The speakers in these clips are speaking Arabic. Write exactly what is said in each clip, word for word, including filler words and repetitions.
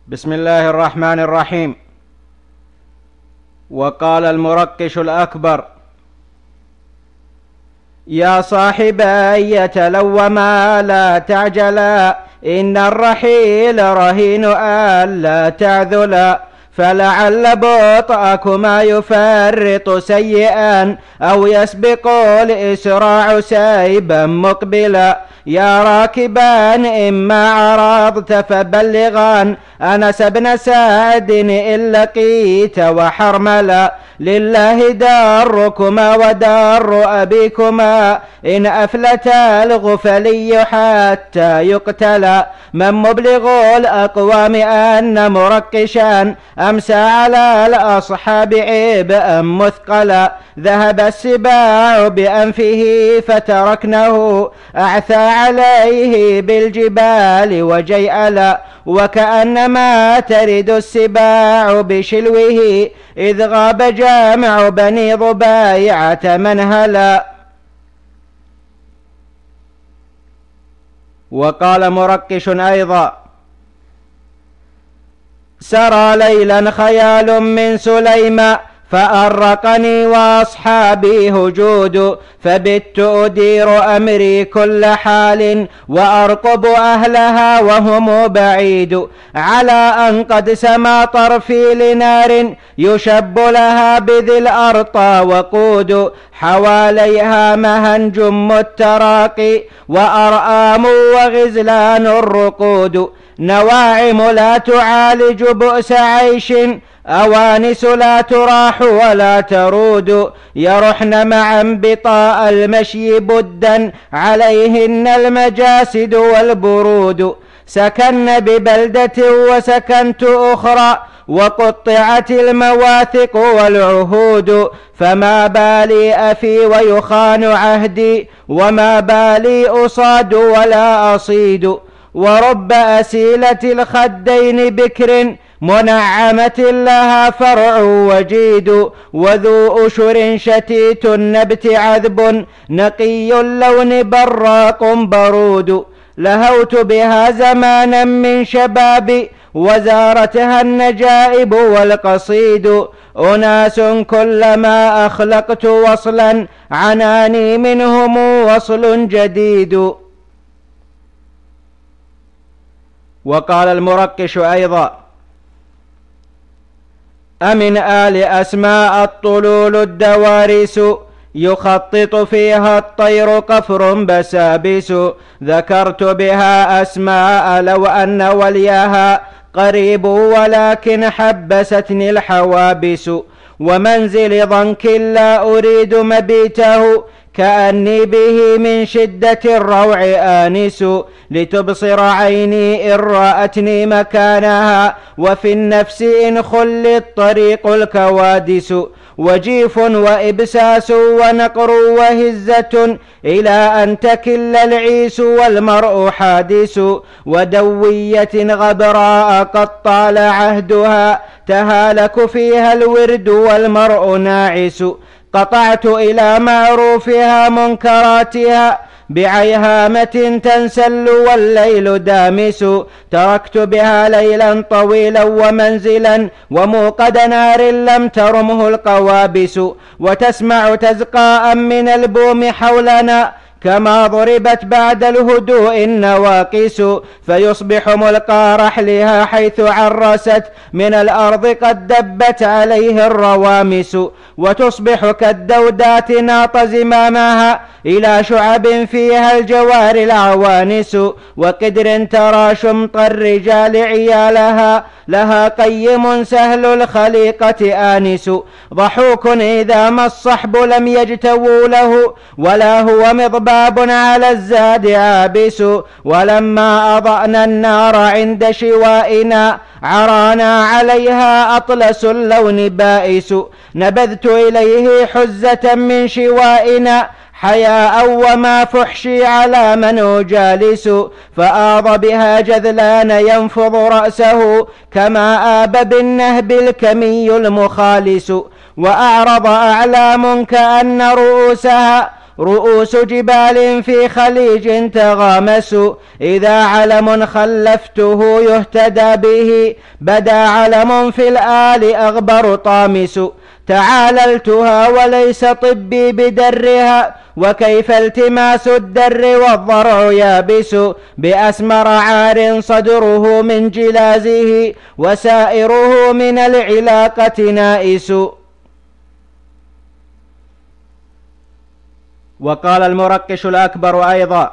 بسم الله الرحمن الرحيم. وقال المرقش الأكبر: يا صاحبي تلوما لا تعجلا، إن الرحيل رهين ألا تعذلا، فلعل بطأكما يفرط سيئا أو يسبق الإسراع سيبا مقبلا. يا راكبان إما عرضت فبلغان أنس بن سعد إن لقيت وحرملا، لله داركما ودار أبيكما إن أفلت الغفلي حتى يقتلا. من مبلغ الأقوام أن مرقشا أمسى على الأصحاب عبئا مثقلا، ذهب السباع بأنفه فتركنه أعثى عليه بالجبال وجيألا، وكأنما ترد السباع بشلوه إذ غاب جامع بني ضبايعة منهلا. وقال مرقش أيضا: سرى ليلا خيال من سليمان فأرقني وأصحابي هجود، فبت أدير أمري كل حال وأرقب أهلها وهم بعيد، على أن قد سما طرفي لنار يشب لها بذي الأرطى وقود، حواليها مهنج متراقي وأرآم وغزلان الرقود، نواعم لا تعالج بؤس عيش، أوانس لا تراح ولا ترود، يرحن معا بطاء المشي بدا عليهن المجاسد والبرود، سكن ببلدة وسكنت أخرى وقطعت المواثق والعهود، فما بالي أفي ويخان عهدي وما بالي أصاد ولا أصيد، ورب أسيلة الخدين بكر منعمة لها فرع وجيد، وذو أشر شتيت النبت عذب نقي اللون براق برود، لهوت بها زمانا من شبابي وزارتها النجائب والقصيد، أناس كلما أخلقت وصلا عناني منهم وصل جديد. وقال المرقش أيضا: أمن آل أسماء الطلول الدوارس، يخطط فيها الطير قفر بسابس، ذكرت بها أسماء لو أن وليها قريب ولكن حبستني الحوابس، ومنزل ضنك لا أريد مبيته كأني به من شدة الروع آنس، لتبصر عيني إن رأتني مكانها وفي النفس إن خلي الطريق الكوادس، وجيف وإبساس ونقر وهزة إلى أن تكل العيس والمرء حادث، ودوية غبراء قد طال عهدها تهالك فيها الورد والمرء ناعس، قطعت إلى معروفها منكراتها بعيهامة تنسل والليل دامس، تركت بها ليلا طويلا ومنزلا وموقد نار لم ترمه القوابس، وتسمع تزقاء من البوم حولنا كما ضربت بعد الهدوء النواقس، فيصبح ملقى رحلها حيث عرست من الأرض قد دبت عليه الروامس، وتصبح كالدودات ناط زمامها إلى شعب فيها الجوار العوانس، وقدر ترى شمط الرجال عيالها لها قيم سهل الخليقة آنس، ضحوك إذا ما الصحب لم يجتووا له ولا هو مضباب على الزاد عابس، ولما أضأنا النار عند شوائنا عرانا عليها أطلس اللون بائس، نبذت إليه حزة من شوائنا حياء وما فحشي على من أجالس، فآض بها جذلان ينفض رأسه كما آب بالنهب الكمي المخالس، وأعرض أعلام كأن رؤوسها رؤوس جبال في خليج تغامس، إذا علم خلفته يهتدى به، بدا علم في الآل أغبر طامس. تعاللتها وليس طبي بدرها، وكيف التماس الدر والضرع يابس، بأسمر عار صدره من جلازه، وسائره من العلاقة نائس. وقال المرقش الأكبر أيضا: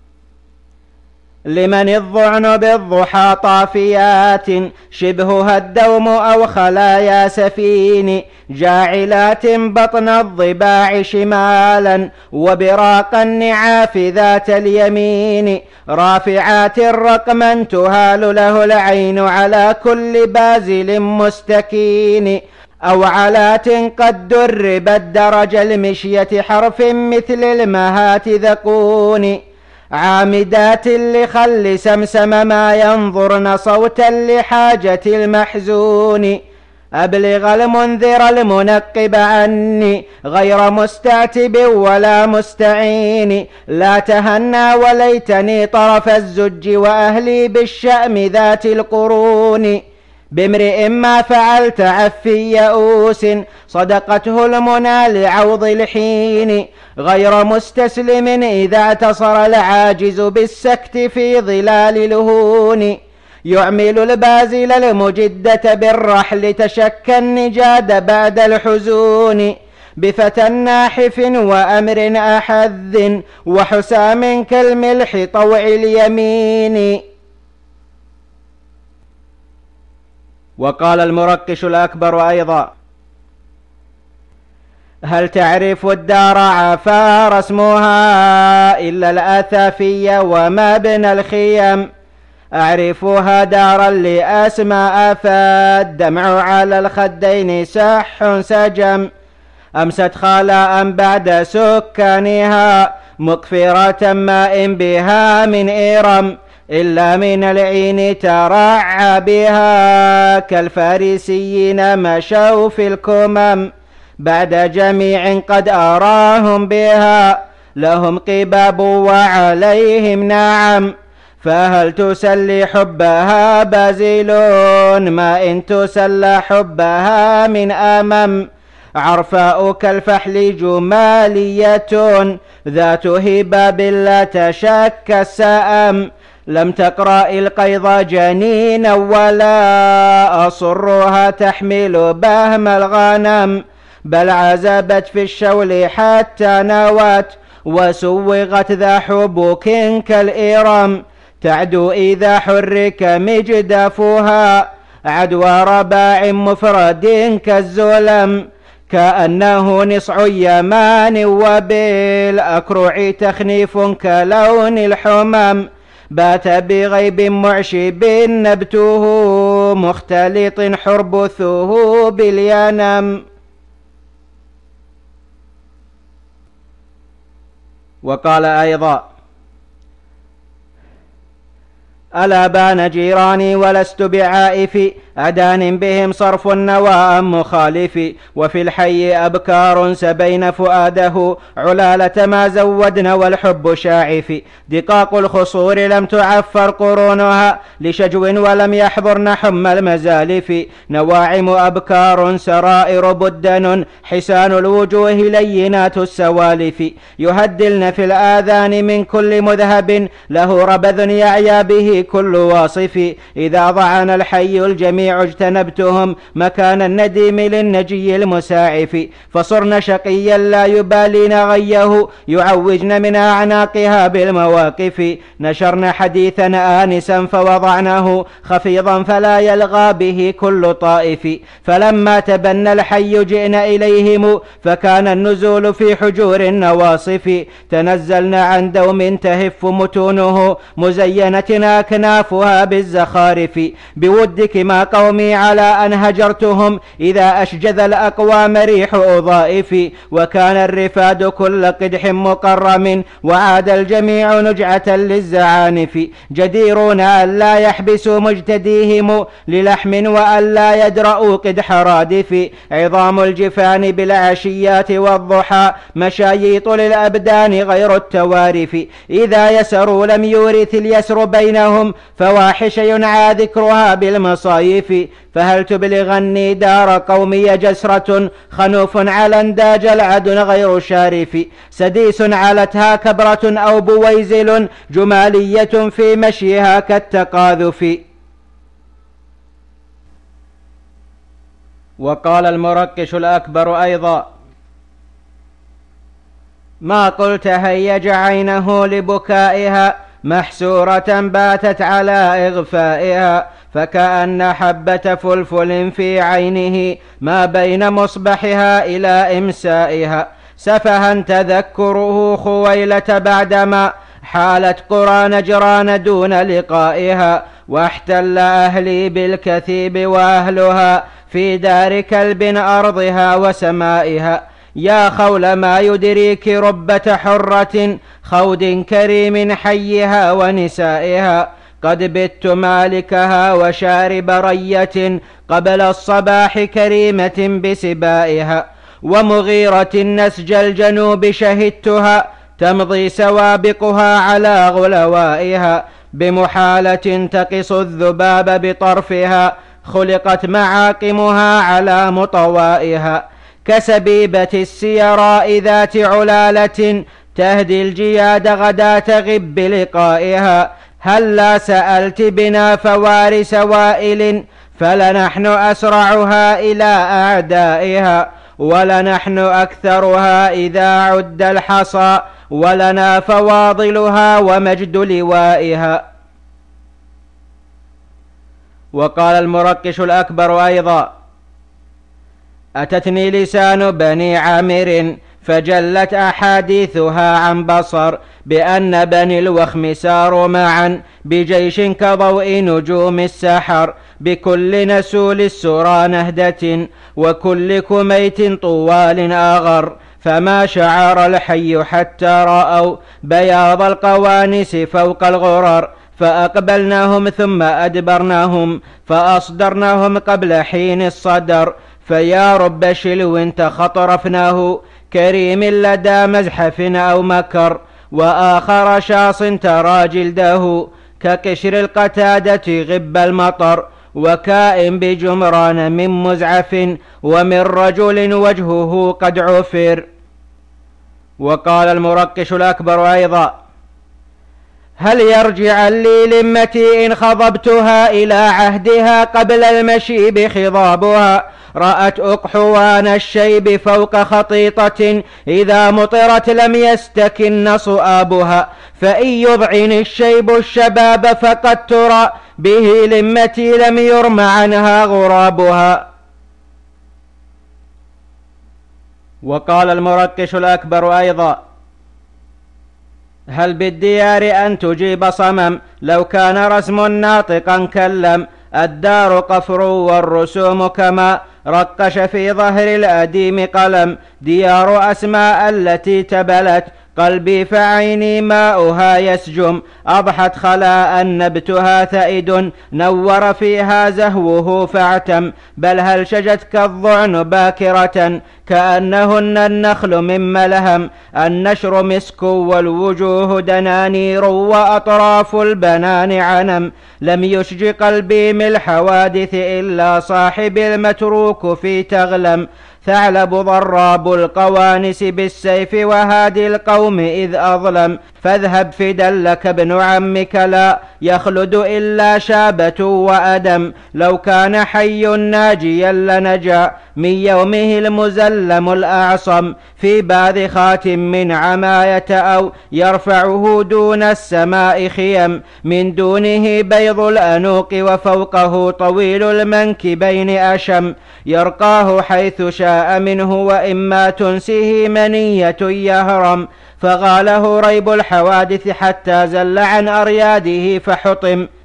لمن الظعن بالضحى طافيات، شبهها الدوم أو خلايا سفين، جاعلات بطن الضباع شمالا، وبراق النعاف ذات اليمين، رافعات رقما تهال له العين على كل بازل مستكين، أو علات قد دربت درج المشية حرف مثل المهات ذقون، عامدات لخل سمسم ما ينظرن صوتا لحاجة المحزون، أبلغ المنذر المنقب عني غير مستعتب ولا مستعين، لا تهنى وليتني طرف الزج وأهلي بالشأم ذات القرون، بامرئ ما فعلت عفي يئوس صدقته المنى لعوض الحين، غير مستسلم إذا اعتصر العاجز بالسكت في ظلال الهون، يعمل البازل المجدة بالرحل تشكى النجاد بعد الحزون، بفتى ناحف وأمر أحذ وحسام كالملح طوع اليمين. وقال المرقش الأكبر أيضا: هل تعرف الدار عفار اسمها إلا الأثافية وما بين الخيم، أعرفها دارا لأسماء فالدمع على الخدين سح سجم، أمست خالاء بعد سكانها مقفرة ماء بها من إرم، إلا من العين ترعى بها كالفارسيين مشوا في الكمم، بعد جميع قد أراهم بها لهم قباب وعليهم نعم، فهل تسلي حبها بازلون ما إن تسلى حبها من أمم، عرفاء كالفحل جمالية ذات هباب لا تشك السأم، لم تقرأ القيض جنينا ولا أصرها تحمل بهم الغنم، بل عزبت في الشول حتى نوت وسوغت ذا حبك كالإرم، تعدو إذا حرك مجدفها عدوى رباع مفرد كالزلم، كأنه نصع يمان وبالأكرع تخنيف كلون الحمم، بات بغيب معشب نبته مختلط حربثه بالينم. وقال أيضا: ألا بان جيراني ولست بعائف، أدان بهم صرف النوى أم مخالف، وفي الحي أبكار سبين فؤاده علالة ما زودن والحب شاعف، دقاق الخصور لم تعفر قرونها لشجو ولم يحضرن حم المزالف، نواعم أبكار سرائر بدن حسان الوجوه لينات السوالف، يهدلن في الآذان من كل مذهب له ربذ يعيا به كل واصف، إذا ضعن الحي الجميع اجتنبتهم مكان النديم للنجي المساعف، فصرن شقيا لا يبالين غيه يعوجن من أعناقها بالمواقف، نشرن حديثا آنسا فوضعناه خفيضا فلا يلغى به كل طائف، فلما تبنى الحي جئنا إليهم فكان النزول في حجور النواصف، تنزلن عن دوم تهف متونه مزينة أكنافها بالزخارف. بودك ما قومي على أن هجرتهم إذا أشجذ الأقوام ريح أضائف. وكان الرفاد كل قدح مقرم وعاد الجميع نجعة للزعانف. جديرون أن لا يحبسوا مجتديهم للحم وأن لا يدرأوا قدح رادف. عظام الجفان بالعشيات والضحى مشايط للأبدان غير التوارف. إذا يسروا لم يورث اليسر بينهم فواحش ينعى ذكرها بالمصايف. فهل تبلغني دار قومي جسرة خنوف على انداج العد غير شارف. سديس علتها كبرة أو بويزل جمالية في مشيها كالتقاذف. وقال المرقش الأكبر أيضا: ما قلت هيج عينه لبكائها محسورة باتت على إغفائها. فكأن حبة فلفل في عينه ما بين مصبحها إلى إمسائها. سفها تذكره خويلة بعدما حالت قرى نجران دون لقائها. واحتل أهلي بالكثيب وأهلها في دار كلب أرضها وسمائها. يا خول ما يدريك ربة حرة خود كريم حيها ونسائها. قد بت مالكها وشارب رية قبل الصباح كريمة بسبائها. ومغيرة نسج الجنوب شهدتها تمضي سوابقها على غلوائها. بمحالة تقص الذباب بطرفها خلقت معاقمها على مطوائها. كسبيبة السيراء ذات علالة تهدي الجياد غداة غب لقائها. هلا سألت بنا فوارس وائل فلنحن أسرعها إلى أعدائها. ولنحن أكثرها إذا عد الحصى ولنا فواضلها ومجد لوائها. وقال المرقش الأكبر أيضا: أتتني لسان بني عامر فجلت أحاديثها عن بصر بأن بني الوخم ساروا معا بجيش كضوء نجوم السحر. بكل نسول السرى نهدة وكل كميت طوال أغر. فما شعر الحي حتى رأوا بياض القوانس فوق الغرر. فأقبلناهم ثم أدبرناهم فأصدرناهم قبل حين الصدر. فيا رب شلو تخطرفناه كريم لدى مزحف أو مكر. وآخر شاص ترى جلده كقشر القتادة غب المطر. وكائن بجمران من مزعف ومن رجل وجهه قد عفر. وقال المرقش الأكبر أيضا: هل يرجع لي لمتي إن خضبتها إلى عهدها قبل المشيب خضابها. رأت أقحوان الشيب فوق خطيطة إذا مطرت لم يستكن صؤابها. فإن يضعن الشيب الشباب فقد ترى به لمتي لم يرم عنها غرابها. وقال المرقش الأكبر أيضا: هل بالديار أن تجيب صمم لو كان رسم ناطقا كلم. الدار قفر والرسوم كما رقش في ظهر الأديم قلم. ديار أسماء التي تبلت قلبي فعيني ماؤها يسجم. أضحت خلاء نبتها ثئد نور فيها زهوه فاعتم. بل هل شجت كالضعن باكرة كأنهن النخل من ملهم. النشر مسك والوجوه دنانير وأطراف البنان عنم. لم يشج قلبي من الحوادث إلا صاحب المتروك في تغلم. ثعلب ضراب القوانس بالسيف وهادي القوم إذ أظلم. فاذهب فدلك ابن عمك لا يخلد إلا شابة وأدم. لو كان حي ناجيا لنجا من يومه المزلم الأعصم. في باذخات من عماية أو يرفعه دون السماء خيم. من دونه بيض الأنوق وفوقه طويل المنكبين أشم. يرقاه حيث شاء منه وإما تنسه منية يهرم. فغاله ريب الحوادث حتى زل عن أرياده فحطم.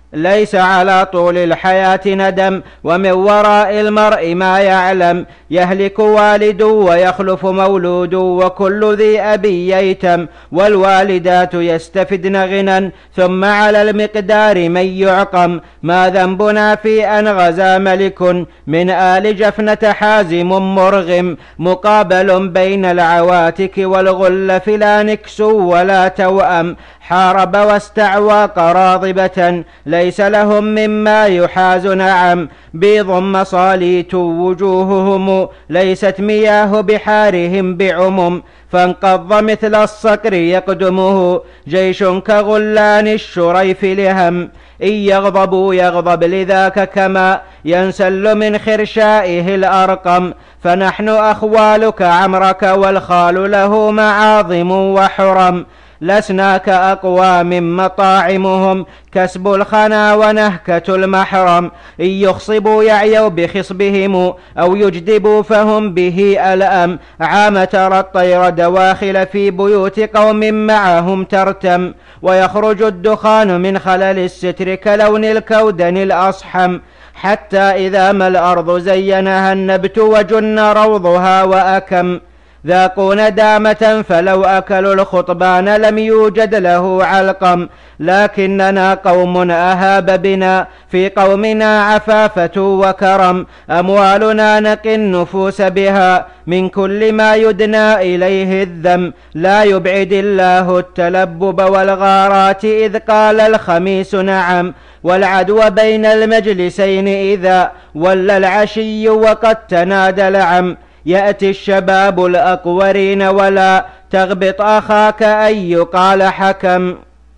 ليس على طول الحياة ندم، ومن وراء المرء ما يعلم. يهلك والد ويخلف مولود، وكل ذي أبي ييتم، والوالدات يستفدن غنى، ثم على المقدار من يعقم. ما ذنبنا في أن غزا ملك من آل جفنة حازم مرغم، مقابل بين العواتك والغل فلا نكس ولا توأم. حارب واستعوى قراضبة ليس لهم مما يحاز نعم، بيض مصاليت وجوههم ليست مياه بحارهم بعمم. فانقض مثل الصقر يقدمه جيش كغلان الشريف لهم، إن يغضبوا يغضب لذاك كما ينسل من خرشائه الأرقم. فنحن أخوالك عمرك والخال له معاظم وحرم، لسنا كأقوام مطاعمهم كسب الخنا ونهكة المحرم. إن يخصبوا يعيوا بخصبهم أو يجدبوا فهم به ألأم. عام ترى الطير دواخل في بيوت قوم معهم ترتم، ويخرج الدخان من خلل الستر كلون الكودن الأصحم. حتى إذا ما الأرض زينها النبت وجن روضها وأكم، ذاقوا ندامة فلو أكلوا الخطبان لم يوجد له علقم. لكننا قوم أهاب بنا في قومنا عفافة وكرم، أموالنا نقي النفوس بها من كل ما يدنى إليه الذم. لا يبعد الله التلبب والغارات إذ قال الخميس نعم، والعدو بين المجلسين إذا ولى العشي وقد تنادى لعم. يأتي الشباب الأقورين ولا تغبط أخاك أن يقال حكم.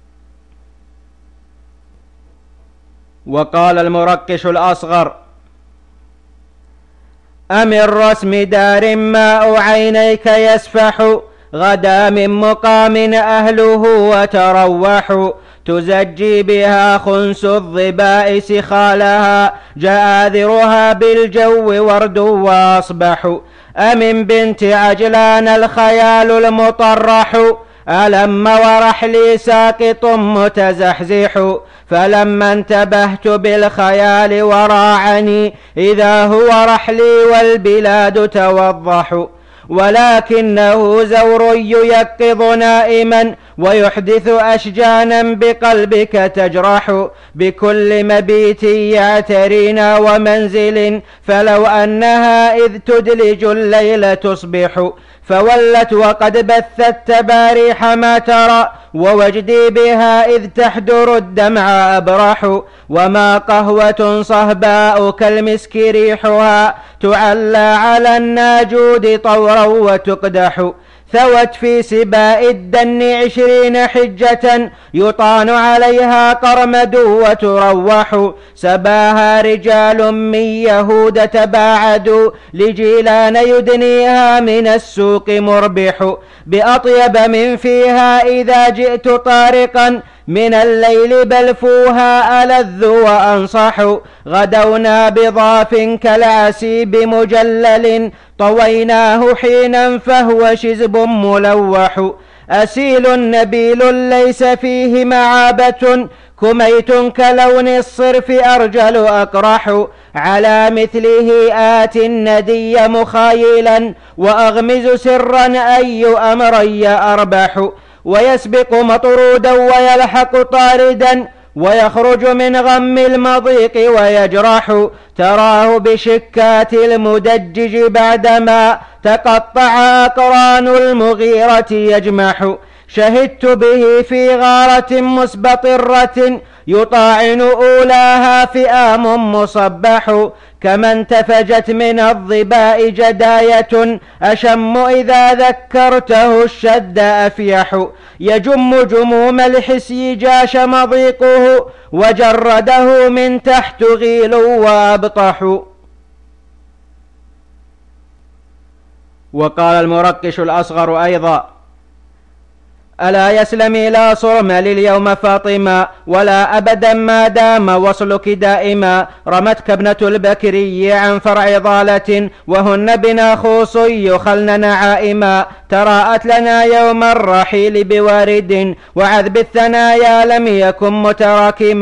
وقال المرقش الأصغر: أم الرسم دار ماء عينيك يسفح، غدا من مقام أهله وتروح، تزجي بها خنس الظباء سخالها، جآذرها بالجو ورد وأصبح. أمن بنت عجلان الخيال المطرح، ألم ورحلي ساقط متزحزح. فلما انتبهت بالخيال وراعني، إذا هو رحلي والبلاد توضح. ولكنه زور ييقظ نائما، ويحدث أشجانا بقلبك تجرح. بكل مبيت يعترينا ومنزل، فلو أنها إذ تدلج الليل تصبح. فولت وقد بثت تباريح ما ترى، ووجدي بها إذ تحدر الدمع أبرح. وما قهوة صهباء كالمسك ريحها، تعلى على الناجود طورا وتقدح. ثوت في سباء الدن عشرين حجة، يطان عليها قرمد وتروح. سباها رجال من يهود تباعدوا، لجيلان يدنيها من السوق مربح. بأطيب من فيها إذا جئت طارقا، من الليل بلفوها ألذ وأنصح. غدونا بضاف كالعسيب مجلل، طويناه حينا فهو شزب ملوح. أسيل نبيل ليس فيه معابة، كميت كلون الصرف أرجل أقرح. على مثله آت الندي مخايلا، وأغمز سرا أي أمري أربح. ويسبق مطرودا ويلحق طاردا، ويخرج من غم المضيق ويجرح. تراه بشكات المدجج بعدما تقطع أقران المغيرة يجمح. شهدت به في غارة مسبطرة، يطاعن أولاها فئام مصبح. كما انتفجت من الظباء جداية، أشم إذا ذكرته الشد أفيح. يجم جموم الحسي جاش مضيقه، وجرده من تحت غيل وأبطح. وقال المرقش الأصغر أيضا: ألا يسلمي لا صرم لليوم فاطمة، ولا أبدا ما دام وصلك دائما. رمتك ابنة البكري عن فرع ضالة، وهن بنا خوص يخلن نعائما. تراءت لنا يوم الرحيل بوارد، وعذب الثنايا لم يكن متراكما.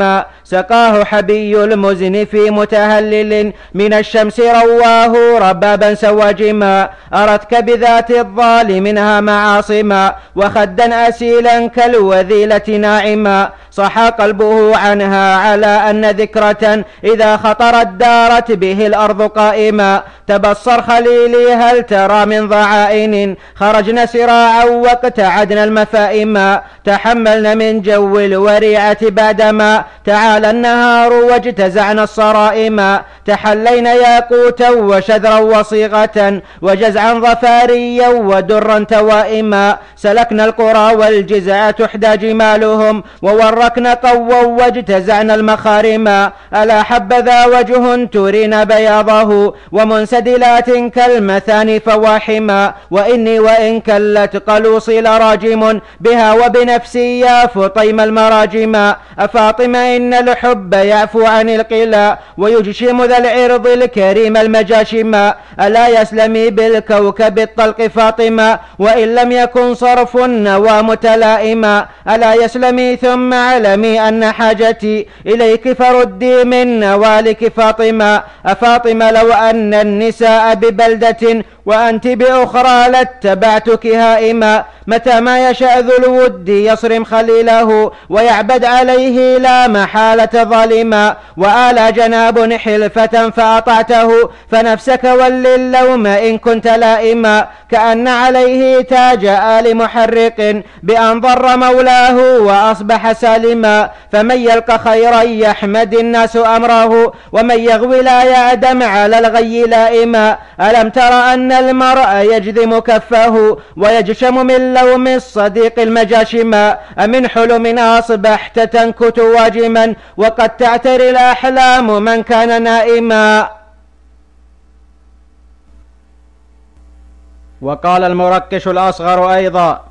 سقاه حبي المزن في متهلل من الشمس رواه ربابا سواجما أرتك بذات الظال منها معاصما وخدا أسيلا كالوذيلة ناعما صحى قلبه عنها على أن ذكرة إذا خطرت دارت به الأرض قائما تبصر خليلي هل ترى من ضعائن خرجن سراعا واقتعدنا المفائما تحملن من جو الوريعة بعدما تعالى النهار واجتزعنا الصرائم تحلين ياقوتا وشذرا وصيغة وجزعا ظفاريا ودرا توائما سلكنا القرى والجزع تحدى جمالهم ووركنا قوا واجتزعنا المخارم ألا حبذا وجه ترين بياضه ومنسدلات كالمثاني فواحما وإني وإن كلت قلوصي لراجم بها وبنفسي يا فطيم المراجم أفاطم إن الحب يعفو عن القلا ويجشم ذا العرض الكريم المجاشم ألا يسلمي بالكوكب الطلق فاطمة وإن لم يكن صرف النوى متلائما ألا يسلمي ثم علمي أن حاجتي إليك فردي من نوالك فاطمة أفاطمة لو أن النساء ببلدة وأنت بأخرى لاتبعتك هائما متى ما يشاء ذو الود يصرم خليله ويعبد عليه لا محالة ظالما وآلى جناب حلفة فأطعته فنفسك ول اللوم إن كنت لائما كأن عليه تاج آل محرق بأن ضر مولاه وأصبح سالما فمن يلقى خيرا يحمد الناس أمره ومن يغوي لا يعدم على الغي لائما ألم تر أن المرء يجذم كفه ويجشم من لوم الصديق المجاشما أمن حلم أصبحت تنكت واجما وقد تعتري الأحلام من كان نائما. وقال المركش الأصغر أيضا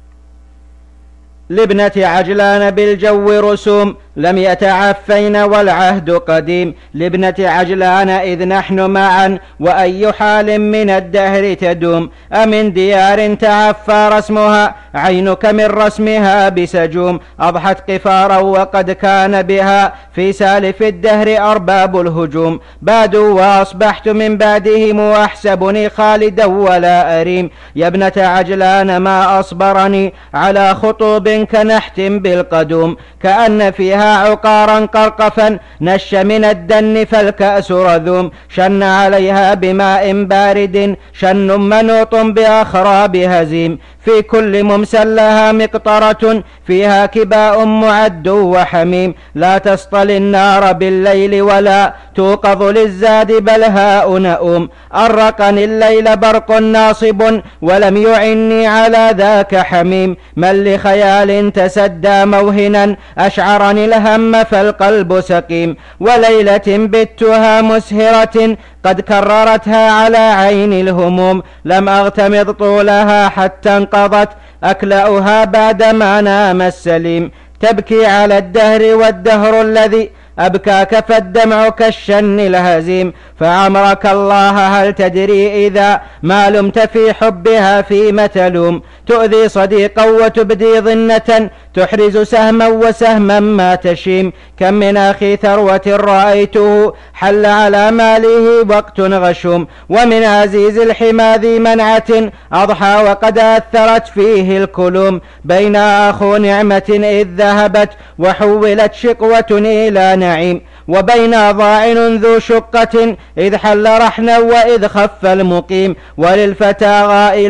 لابنة عجلان بالجو رسوم لم يتعفين والعهد قديم لابنة عجلان إذ نحن معا وأي حال من الدهر تدوم أمن ديار تعفى رسمها عينك من رسمها بسجوم أضحت قفارا وقد كان بها في سالف الدهر أرباب الهجوم بادوا وأصبحت من بعدهم وأحسبني خالدا ولا أريم يا ابنة عجلان ما أصبرني على خطوب كنحت بالقدوم كأن فيها عقارا قرقفا نش من الدن فالكأس رذوم شن عليها بماء بارد شن منوط بأخراب هزيم في كل ممسل لها مقطرة فيها كباء معد وحميم لا تصطلي النار بالليل ولا توقظ للزاد بل هاء نؤوم أرقني الليل برق ناصب ولم يعني على ذاك حميم من لخيال تسدى موهنا أشعرني الهم فالقلب سقيم وليلة بتها مسهرة قد كررتها على عين الهموم لم أغتمض طولها حتى انقضت أكلأها بعدما نام السليم تبكي على الدهر والدهر الذي أبكاك فالدمع كالشن الهزيم فعمرك الله هل تدري إذا ما لمت في حبها فيما تلوم تؤذي صديقا وتبدي ظنة تحرز سهما وسهما ما تشيم كم من أخي ثروة رأيته حل على ماله وقت غشوم ومن عزيز الحمى ذي منعة أضحى وقد أثرت فيه الكلوم بين أخو نعمة إذ ذهبت وحولت شقوة إلى نعيم وبين ضاعن ذو شقة إذ حل رحنا وإذ خف المقيم وللفتى غائل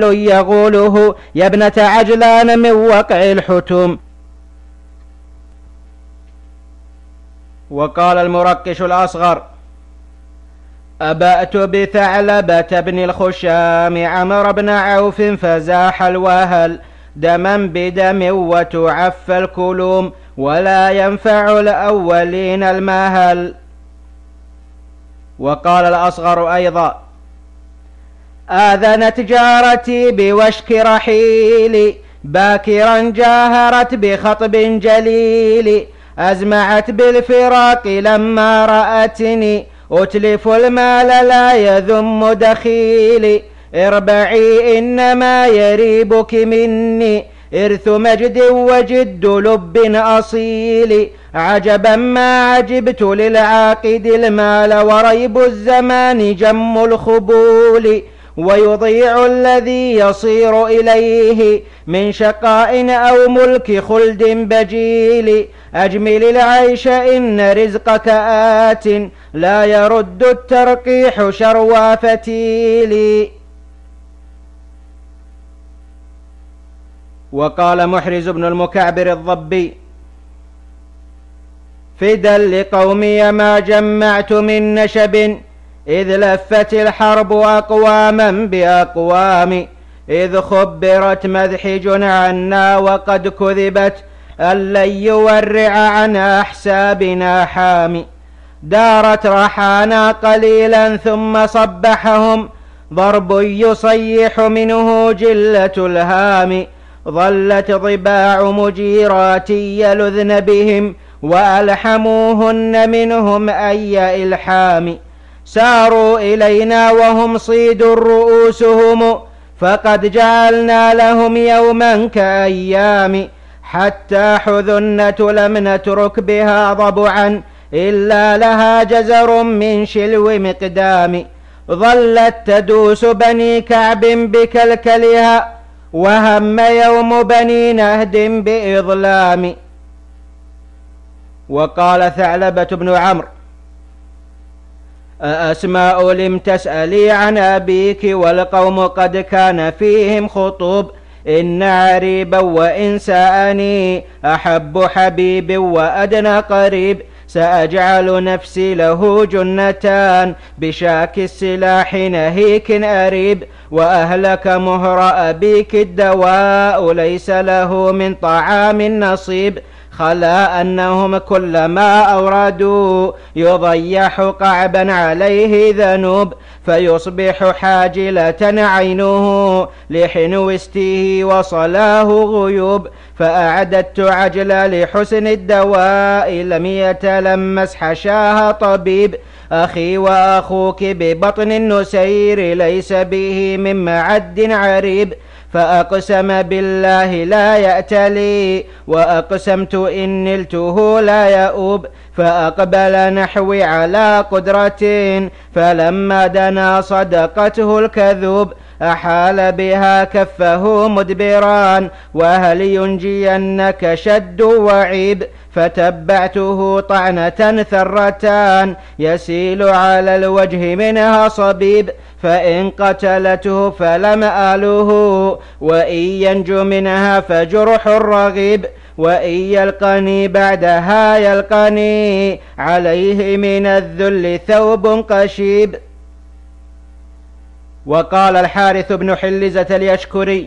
يغوله يا ابنة عجلان من وقع الحتوم. وقال المركش الأصغر أبأت بثعلبة بن الخشام عمرو بن عوف فزاح الوهل دما بدم وتعفى الكلوم ولا ينفع الأولين المهل. وقال الأصغر أيضا آذنت جارتي بوشك رحيلي باكرا جاهرت بخطب جليل أزمعت بالفراق لما رأتني أتلف المال لا يذم دخيلي اربعي إنما يريبك مني إرث مجد وجد لب أصيل عجبا ما عجبت للعاقد المال وريب الزمان جم الخبول ويضيع الذي يصير إليه من شقاء أو ملك خلد بجيل أجمل العيش إن رزقك آت لا يرد الترقيح شروى فتيل. وقال محرز بن المكعبر الضبي فدا لقومي ما جمعت من نشب إذ لفت الحرب أقواما بأقوام إذ خبرت مذحج عنا وقد كذبت أن لن يورع عن أحسابنا حام دارت رحانا قليلا ثم صبحهم ضرب يصيح منه جلة الهام ظلت ضباع مجيرات يلذن بهم وألحموهن منهم أي إلحام ساروا إلينا وهم صيد رؤوسهم فقد جعلنا لهم يوما كأيام حتى حذنة لم نترك بها ضبعا إلا لها جزر من شلو مقدام ظلت تدوس بني كعب بكلكلها وهم يوم بني نهد بإظلام. وقال ثعلبة بن عمرو أسماء لم تسألي عن أبيك والقوم قد كان فيهم خطوب إن عريبا وإن سأني أحب حبيب وأدنى قريب سأجعل نفسي له جنتان بشاك السلاح نهيك أريب وأهلك مهر أبيك الدواء ليس له من طعام نصيب خلا أنهم كلما أورادوا يضيح قعبا عليه ذنوب فيصبح حاجلة عينه لحنو استيه وصلاه غيوب فأعددت عجلا لحسن الدواء لم يتلمس حشاها طبيب أخي وأخوك ببطن النسير ليس به من معد عريب فأقسم بالله لا يأتلي وأقسمت إن نلته لا يؤوب فأقبل نحوي على قدرة فلما دنا صدقته الكذوب أحال بها كفه مدبران وهل ينجينك شد وعيب فتبعته طعنة ثرتان يسيل على الوجه منها صبيب فإن قتلته فلم آله وإن ينجو منها فجرح رغيب وإن يلقني بعدها يلقني عليه من الذل ثوب قشيب. وقال الحارث بن حلزة اليشكري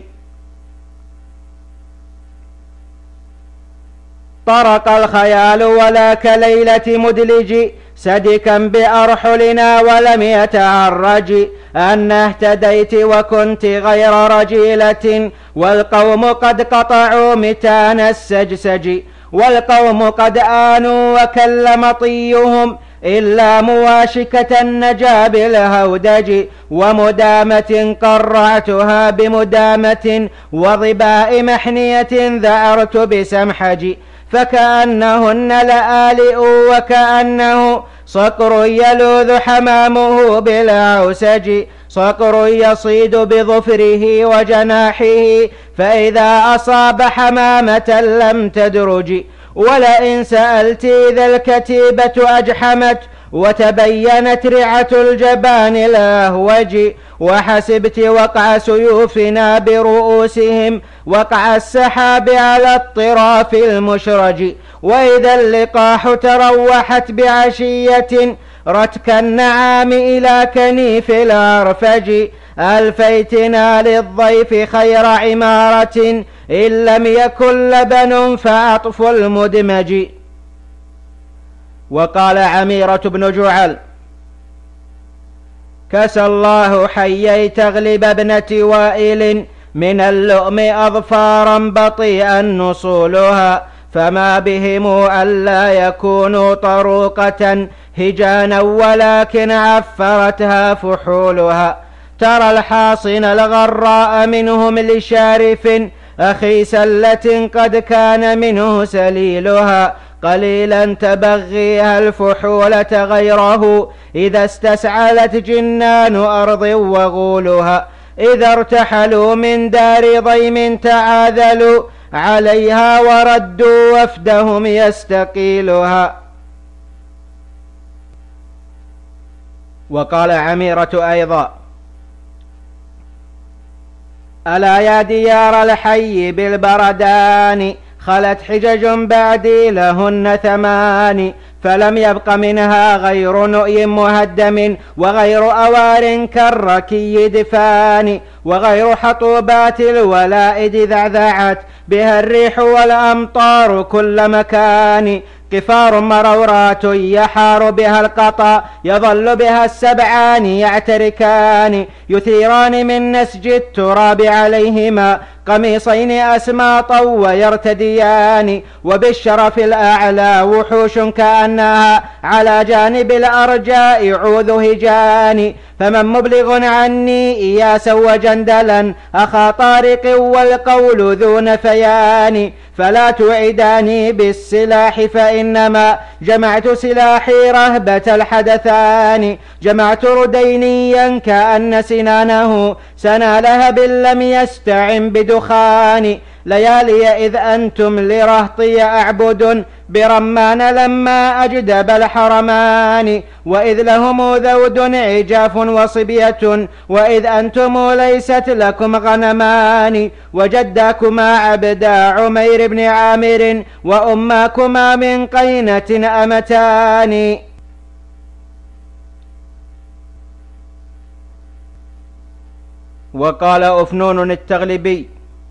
طرق الخيال ولا كليلة مدلج سدكا بأرحلنا ولم يتعرج أن اهتديت وكنت غير رجيلة والقوم قد قطعوا متان السجسج والقوم قد آنوا وكلم طيهم إلا مواشكة النجا بالهودج ومدامة قرعتها بمدامة وضباء محنية ذعرت بسمحج فكأنهن لآلئ وكأنه صقر يلوذ حمامه بالعوسج صقر يصيد بظفره وجناحه فإذا أصاب حمامة لم تدرج ولئن سألت إذا الكتيبة أجحمت وتبينت رعة الجبان الأهوج وحسبت وقع سيوفنا برؤوسهم وقع السحاب على الطراف المشرج وإذا اللقاح تروحت بعشية رتك النعام إلى كنيف الأرفج ألفيتنا للضيف خير عمارة إن لم يكن لبن فأطف المدمج. وقال عميرة بن جعل كسى الله حيي تغلب ابنة وائل من اللؤم أظفارا بطيئا نصولها فما بهم ألا يكونوا طروقة هجانا ولكن عفرتها فحولها ترى الحاصن الغراء منهم لشارف أخي سلة قد كان منه سليلها قليلا تبغيها الفحولة غيره، إذا استسعلت جنان أرض وغولها، إذا ارتحلوا من دار ضيم تعاذلوا عليها وردوا وفدهم يستقيلها. وقال عميرة أيضا: ألا يا ديار الحي بالبردان، خلت حجج بعدي لهن ثمان، فلم يبق منها غير نؤي مهدم، وغير أوار كالركي دفان، وغير حطوبات الولائد ذعذعت بها الريح والأمطار كل مكان، قفار مرورات يحار بها القطا، يظل بها السبعان يعتركان، يثيران من نسج التراب عليهما قميصين أسماطا ويرتديان، وبالشرف الأعلى وحوش كأنها على جانب الأرجاء عوذ هجان، فمن مبلغ عني إياسا وجندلا أخا طارق والقول ذو نفيان، فلا توعداني بالسلاح فإنما جمعت سلاحي رهبة الحدثان، جمعت ردينيا كأن سنانه سنا لهب لم يستعن بدخان، ليالي إذ أنتم لرهطي أعبد برمان لما أجدب الحرمان، وإذ لهم ذود عجاف وصبية، وإذ أنتم ليست لكم غنمان، وجداكما عبدا عمير بن عامر، وأماكما من قينة أمتان. وقال أفنون التغلبي: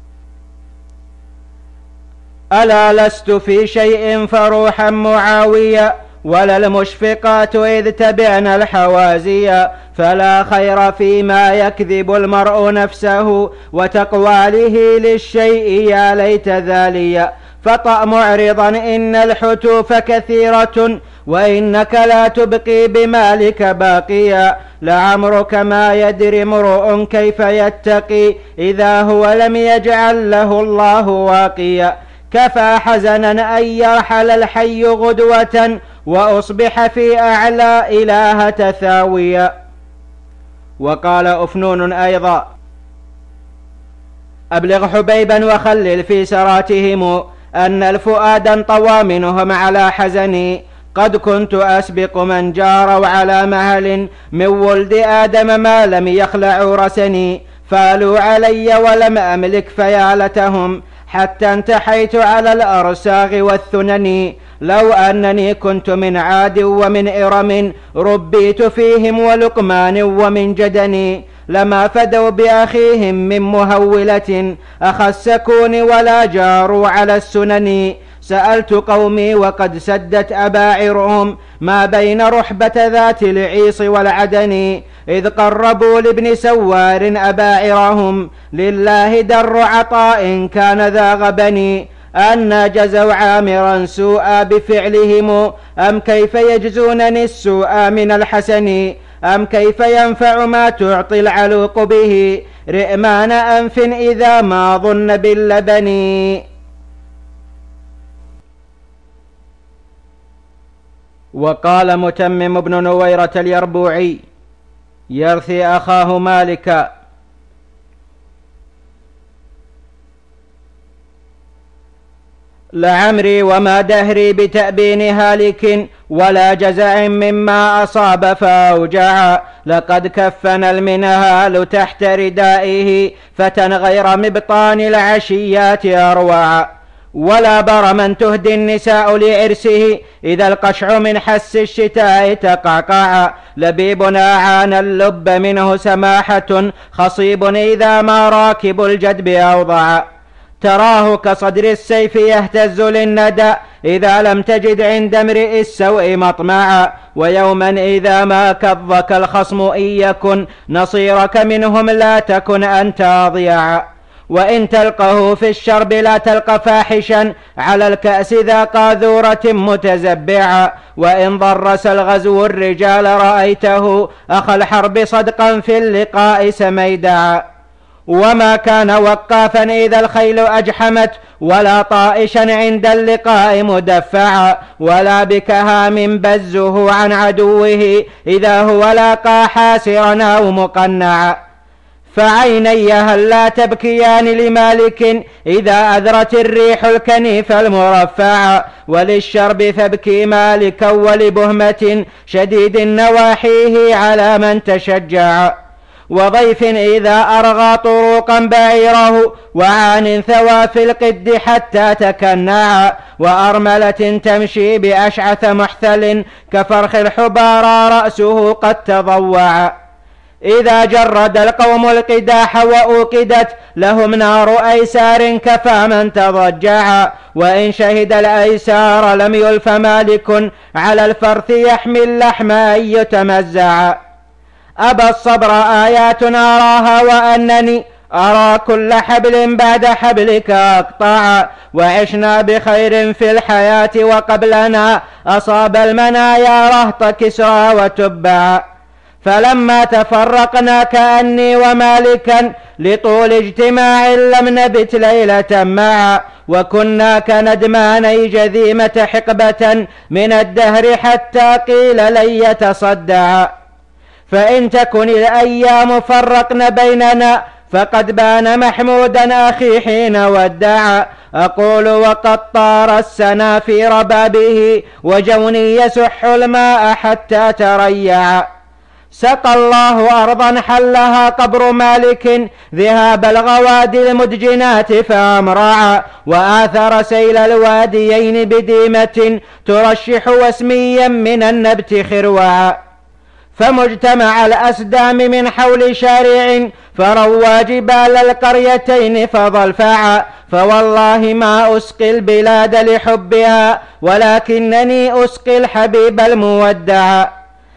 ألا لست في شيء فروحا معاوية، ولا المشفقات إذ تبعن الحوازية، فلا خير فيما يكذب المرء نفسه، وتقواله للشيء يا ليت ذاليا، فطأ معرضا إن الحتوف كثيرة، وإنك لا تبقي بمالك باقيا، لعمرك ما يدري امرؤ كيف يتقي إذا هو لم يجعل له الله واقيا، كفى حزنا أن يرحل الحي غدوة، وأصبح في أعلى إلهة ثاوية. وقال أفنون أيضا: أبلغ حبيبا وخلل في سراتهم أن الفؤاد انطوى منهم على حزني، قد كنت أسبق من جاروا على مهل من ولد آدم ما لم يخلعوا رسني، فالوا علي ولم أملك فيالتهم حتى انتحيت على الأرساغ والثنن، لو أنني كنت من عاد ومن إرم ربيت فيهم ولقمان ومن جدني، لما فدوا بأخيهم من مهولة أخا السكون ولا جاروا على السنن، سألت قومي وقد سدت أباعرهم ما بين رحبة ذات العيص والعدن، إذ قربوا لابن سوار أباعرهم لله در عطاء كان ذا غبن، أن جزوا عامرا سوءا بفعلهم، أم كيف يجزونني السوء من الحسن، أم كيف ينفع ما تعطي العلوق به رئمان أنف إذا ما ظن باللبن. وقال متمم بن نويرة اليربوعي يرثي أخاه مالكا: لعمري وما دهري بتأبين هالك، ولا جزع مما أصاب فأوجع، لقد كفن المنهال تحت ردائه فتى غير مبطان العشيات أروع، ولا برما تهدي النساء لعرسه إذا القشع من حس الشتاء تقعقع، لبيبنا عان اللب منه سماحة، خصيب إذا ما راكب الجدب أوضع، تراه كصدر السيف يهتز للندى إذا لم تجد عند امرئ السوء مطمعا، ويوما إذا ما كظك الخصم إن يكن نصيرك منهم لا تكن أنت أضيعا، وإن تلقه في الشرب لا تلق فاحشا على الكأس ذا قاذورة متزبعا، وإن ضرس الغزو الرجال رأيته أخا الحرب صدقا في اللقاء سميدعا، وما كان وقافا إذا الخيل أجحمت، ولا طائشا عند اللقاء مدفعا، ولا بكهام بزه عن عدوه إذا هو لاقى حاسرا أو مقنعا. فعيني هل لا تبكيان لمالك إذا أذرت الريح الكنيف المرفعا، وللشرب فابكي مالكا ولبهمة شديد نواحيه على من تشجع. وضيف إذا أرغى طروقا بعيره، وعان ثوى في القد حتى تكنعا، وأرملة تمشي بأشعث محثل كفرخ الحبارى رأسه قد تضوعا. إذا جرد القوم القداح وأوقدت لهم نار أيسار كفى من تضجعا، وإن شهد الأيسار لم يلف مالك على الفرث يحمي اللحم أن يتمزعا. أبى الصبر آيات أراها وأنني أرى كل حبل بعد حبلك أقطعا، وعشنا بخير في الحياة وقبلنا أصاب المنايا رهط كسرى وتبعا. فلما تفرقنا كأني ومالكا لطول اجتماع لم نبت ليلة معا، وكنا كندماني جذيمة حقبة من الدهر حتى قيل لن يتصدعا. فإن تكن الأيام فرقن بيننا فقد بان محمودا أخي حين ودعا. أقول وقد طار السنا في ربابه وجوني يسح الماء حتى تريعا. سقى الله أرضا حلها قبر مالك ذهاب الغوادي المدجنات فأمرعا، وآثر سيل الواديين بديمة ترشح وسميا من النبت خروعا. فمجتمع الأسدام من حول شارع فروا جبال القريتين فضلفعا، فوالله ما أسقي البلاد لحبها ولكنني أسقي الحبيب المودعا.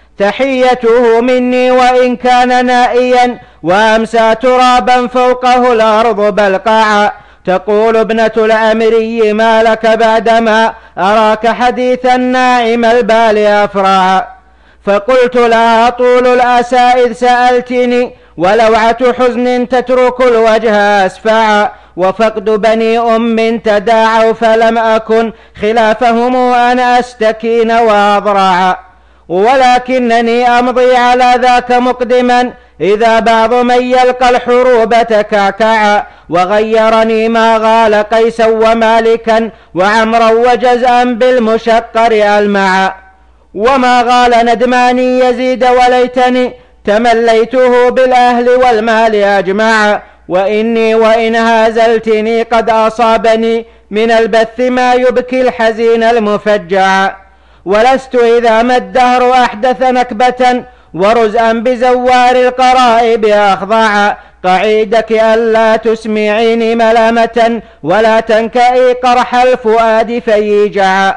تحيته مني وإن كان نائيا وأمسى ترابا فوقه الأرض بلقعا. تقول ابنة الأمري ما لك بعدما أراك حديثا ناعم البال أفرعا. فقلت لها طول الأسى إذ سألتني ولوعة حزن تترك الوجه أسفعا، وفقد بني أم تداعوا فلم أكن خلافهم أن أستكين وأضرعا. ولكنني أمضي على ذاك مقدما إذا بعض من يلقى الحروب تكعكعا، وغيرني ما غال قيسا ومالكا وعمرا وجزءا بالمشقر ألمعا. وما غال ندماني يزيد وليتني تمليته بالأهل والمال أجمعا. وإني وإن هازلتني قد أصابني من البث ما يبكي الحزين المفجعا. ولست إذا ما الدهر أحدث نكبة ورزءا بزوار القرائب أخضعا. قعيدك ألا تسمعيني ملامة ولا تنكئي قرح الفؤاد فيجعا.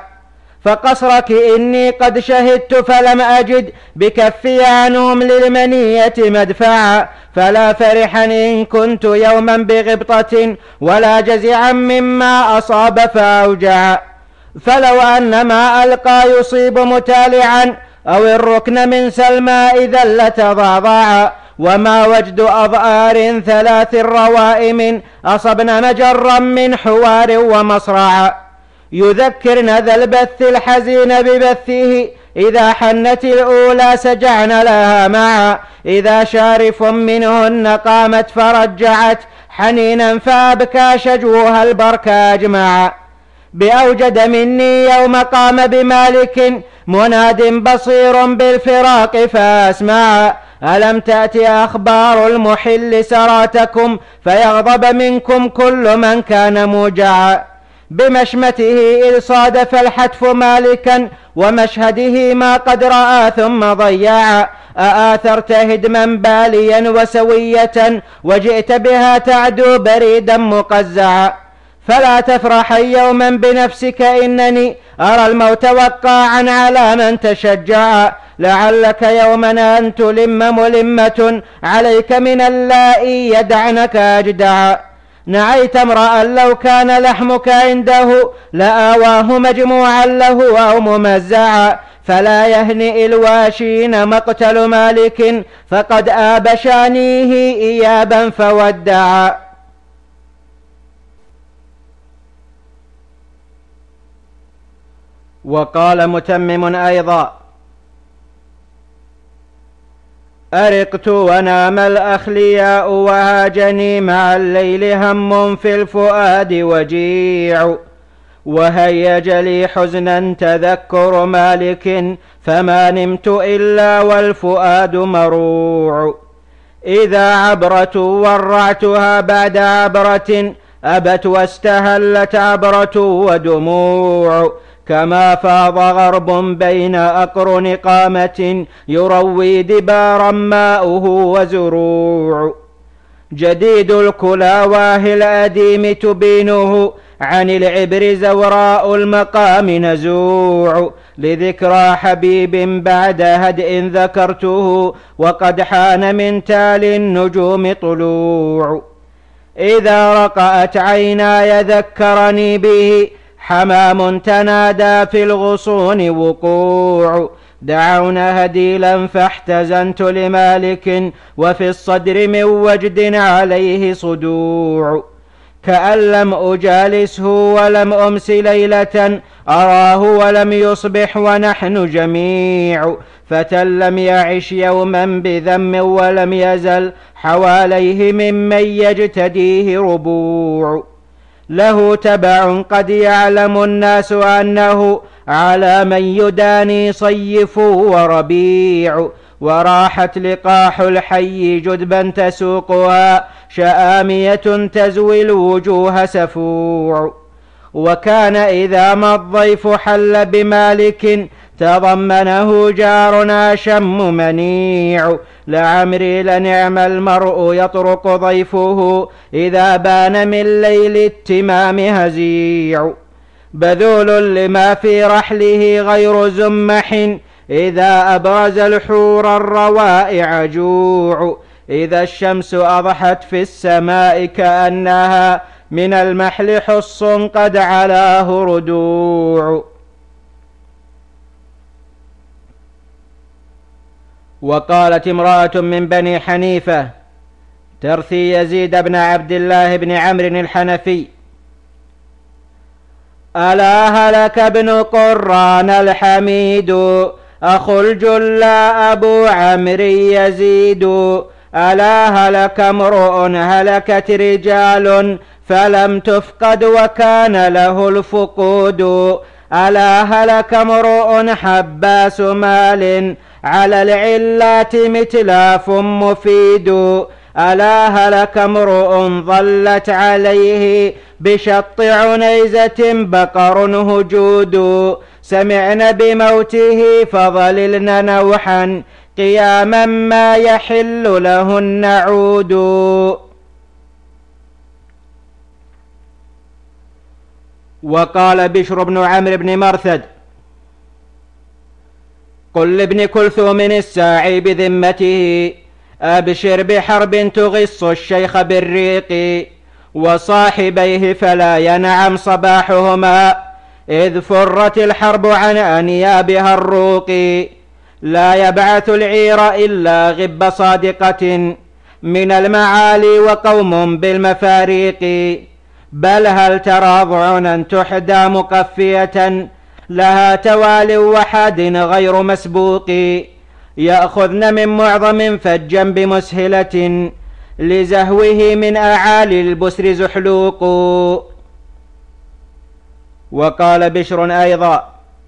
فقصرك إني قد شهدت فلم أجد بكفي عنهم للمنية مدفعا. فلا فرحا إن كنت يوما بغبطة ولا جزعا مما أصاب فأوجعا. فلو أن ما ألقى يصيب متالعا أو الركن من سلمى إذا لتضعضعا. وما وجد أضآر ثلاث روائم أصبن مجرا من حوار ومصرعا. يذكرن ذا البث الحزين ببثه إذا حنت الأولى سجعن لها معا. إذا شارف منهن قامت فرجعت حنينا فأبكى شجوها البرك أجمعا. بأوجد مني يوم قام بمالك مناد بصير بالفراق فأسمعا. ألم تأتي أخبار المحل سراتكم فيغضب منكم كل من كان موجعا. بمشمته إذ صادف الحتف مالكا ومشهده ما قد رأى ثم ضيعا. أآثرت هدما باليا وسوية وجئت بها تعدو بريدا مقزعا. فلا تفرح يوما بنفسك إنني أرى الموت وقاعا على من تشجعا. لعلك يوما أن تلم ملمة عليك من اللائي يدعنك أجدعا. نعيت امرأ لو كان لحمك عنده لآواه مجموعا له أو ممزعا. فلا يهنئ الواشين مقتل مالك فقد آب شانيه إيابا فودعا. وقال متمم أيضا: أرقت ونام الأخلياء وهاجني مع الليل هم في الفؤاد وجيع، وهيج لي حزنا تذكر مالك فما نمت إلا والفؤاد مروع. إذا عبرة ورعتها بعد عبرة أبت واستهلت عبرة ودموع، كما فاض غرب بين أقرن قامة يروي دبارا ماؤه وزروع. جديد الكلاواه الأديم تبينه عن العبر زوراء المقام نزوع، لذكرى حبيب بعد هدء ذكرته وقد حان من تال النجوم طلوع. إذا رقأت عيناي ذكرني به حمام تنادى في الغصون وقوع، دعونا هديلا فاحتزنت لمالك وفي الصدر من وجد عليه صدوع. كأن لم أجالسه ولم أمس ليلة أراه ولم يصبح ونحن جميع، فتى لم يعش يوما بذم ولم يزل حواليه ممن يجتديه ربوع. له تبع قد يعلم الناس أنه على من يداني صيف وربيع، وراحت لقاح الحي جدبا تسوقها شآمية تزوي الوجوه سفوع. وكان إذا ما الضيف حل بمالك تضمنه جار أشم منيع، لعمري لنعم المرء يطرق ضيفه إذا بان من ليل التمام هزيع. بذول لما في رحله غير زمح إذا أبرز الحور الروائع جوع، إذا الشمس أضحت في السماء كأنها من المحل حص قد علاه ردوع. وقالت امرأة من بني حنيفة ترثي يزيد بن عبد الله بن عمرو الحنفي: ألا هلك ابن قران الحميد أخو الجلا أبو عمرو يزيد، ألا هلك امرؤ هلكت رجال فلم تفقد وكان له الفقود، ألا هلك امرؤ حباس مال على العلات متلاف مفيد، ألا هلك امرؤ ظلت عليه بشط عنيزة بقر هجود، سمعن بموته فظللن نوحا قياما ما يحل لهن عود. وقال بشر بن عمرو بن مرثد: قل لابن كلثوم الساعي بذمته أبشر بحرب تغص الشيخ بالريق، وصاحبيه فلا ينعم صباحهما إذ فرت الحرب عن أنيابها الروق، لا يبعث العير إلا غب صادقة من المعالي وقوم بالمفاريق، بل هل ترى ضعنا تحدى مقفية لها توال وحاد غير مسبوق، يأخذن من معظم فجا بمسهلة لزهوه من أعالي البسر زحلوق. وقال بشر أيضا: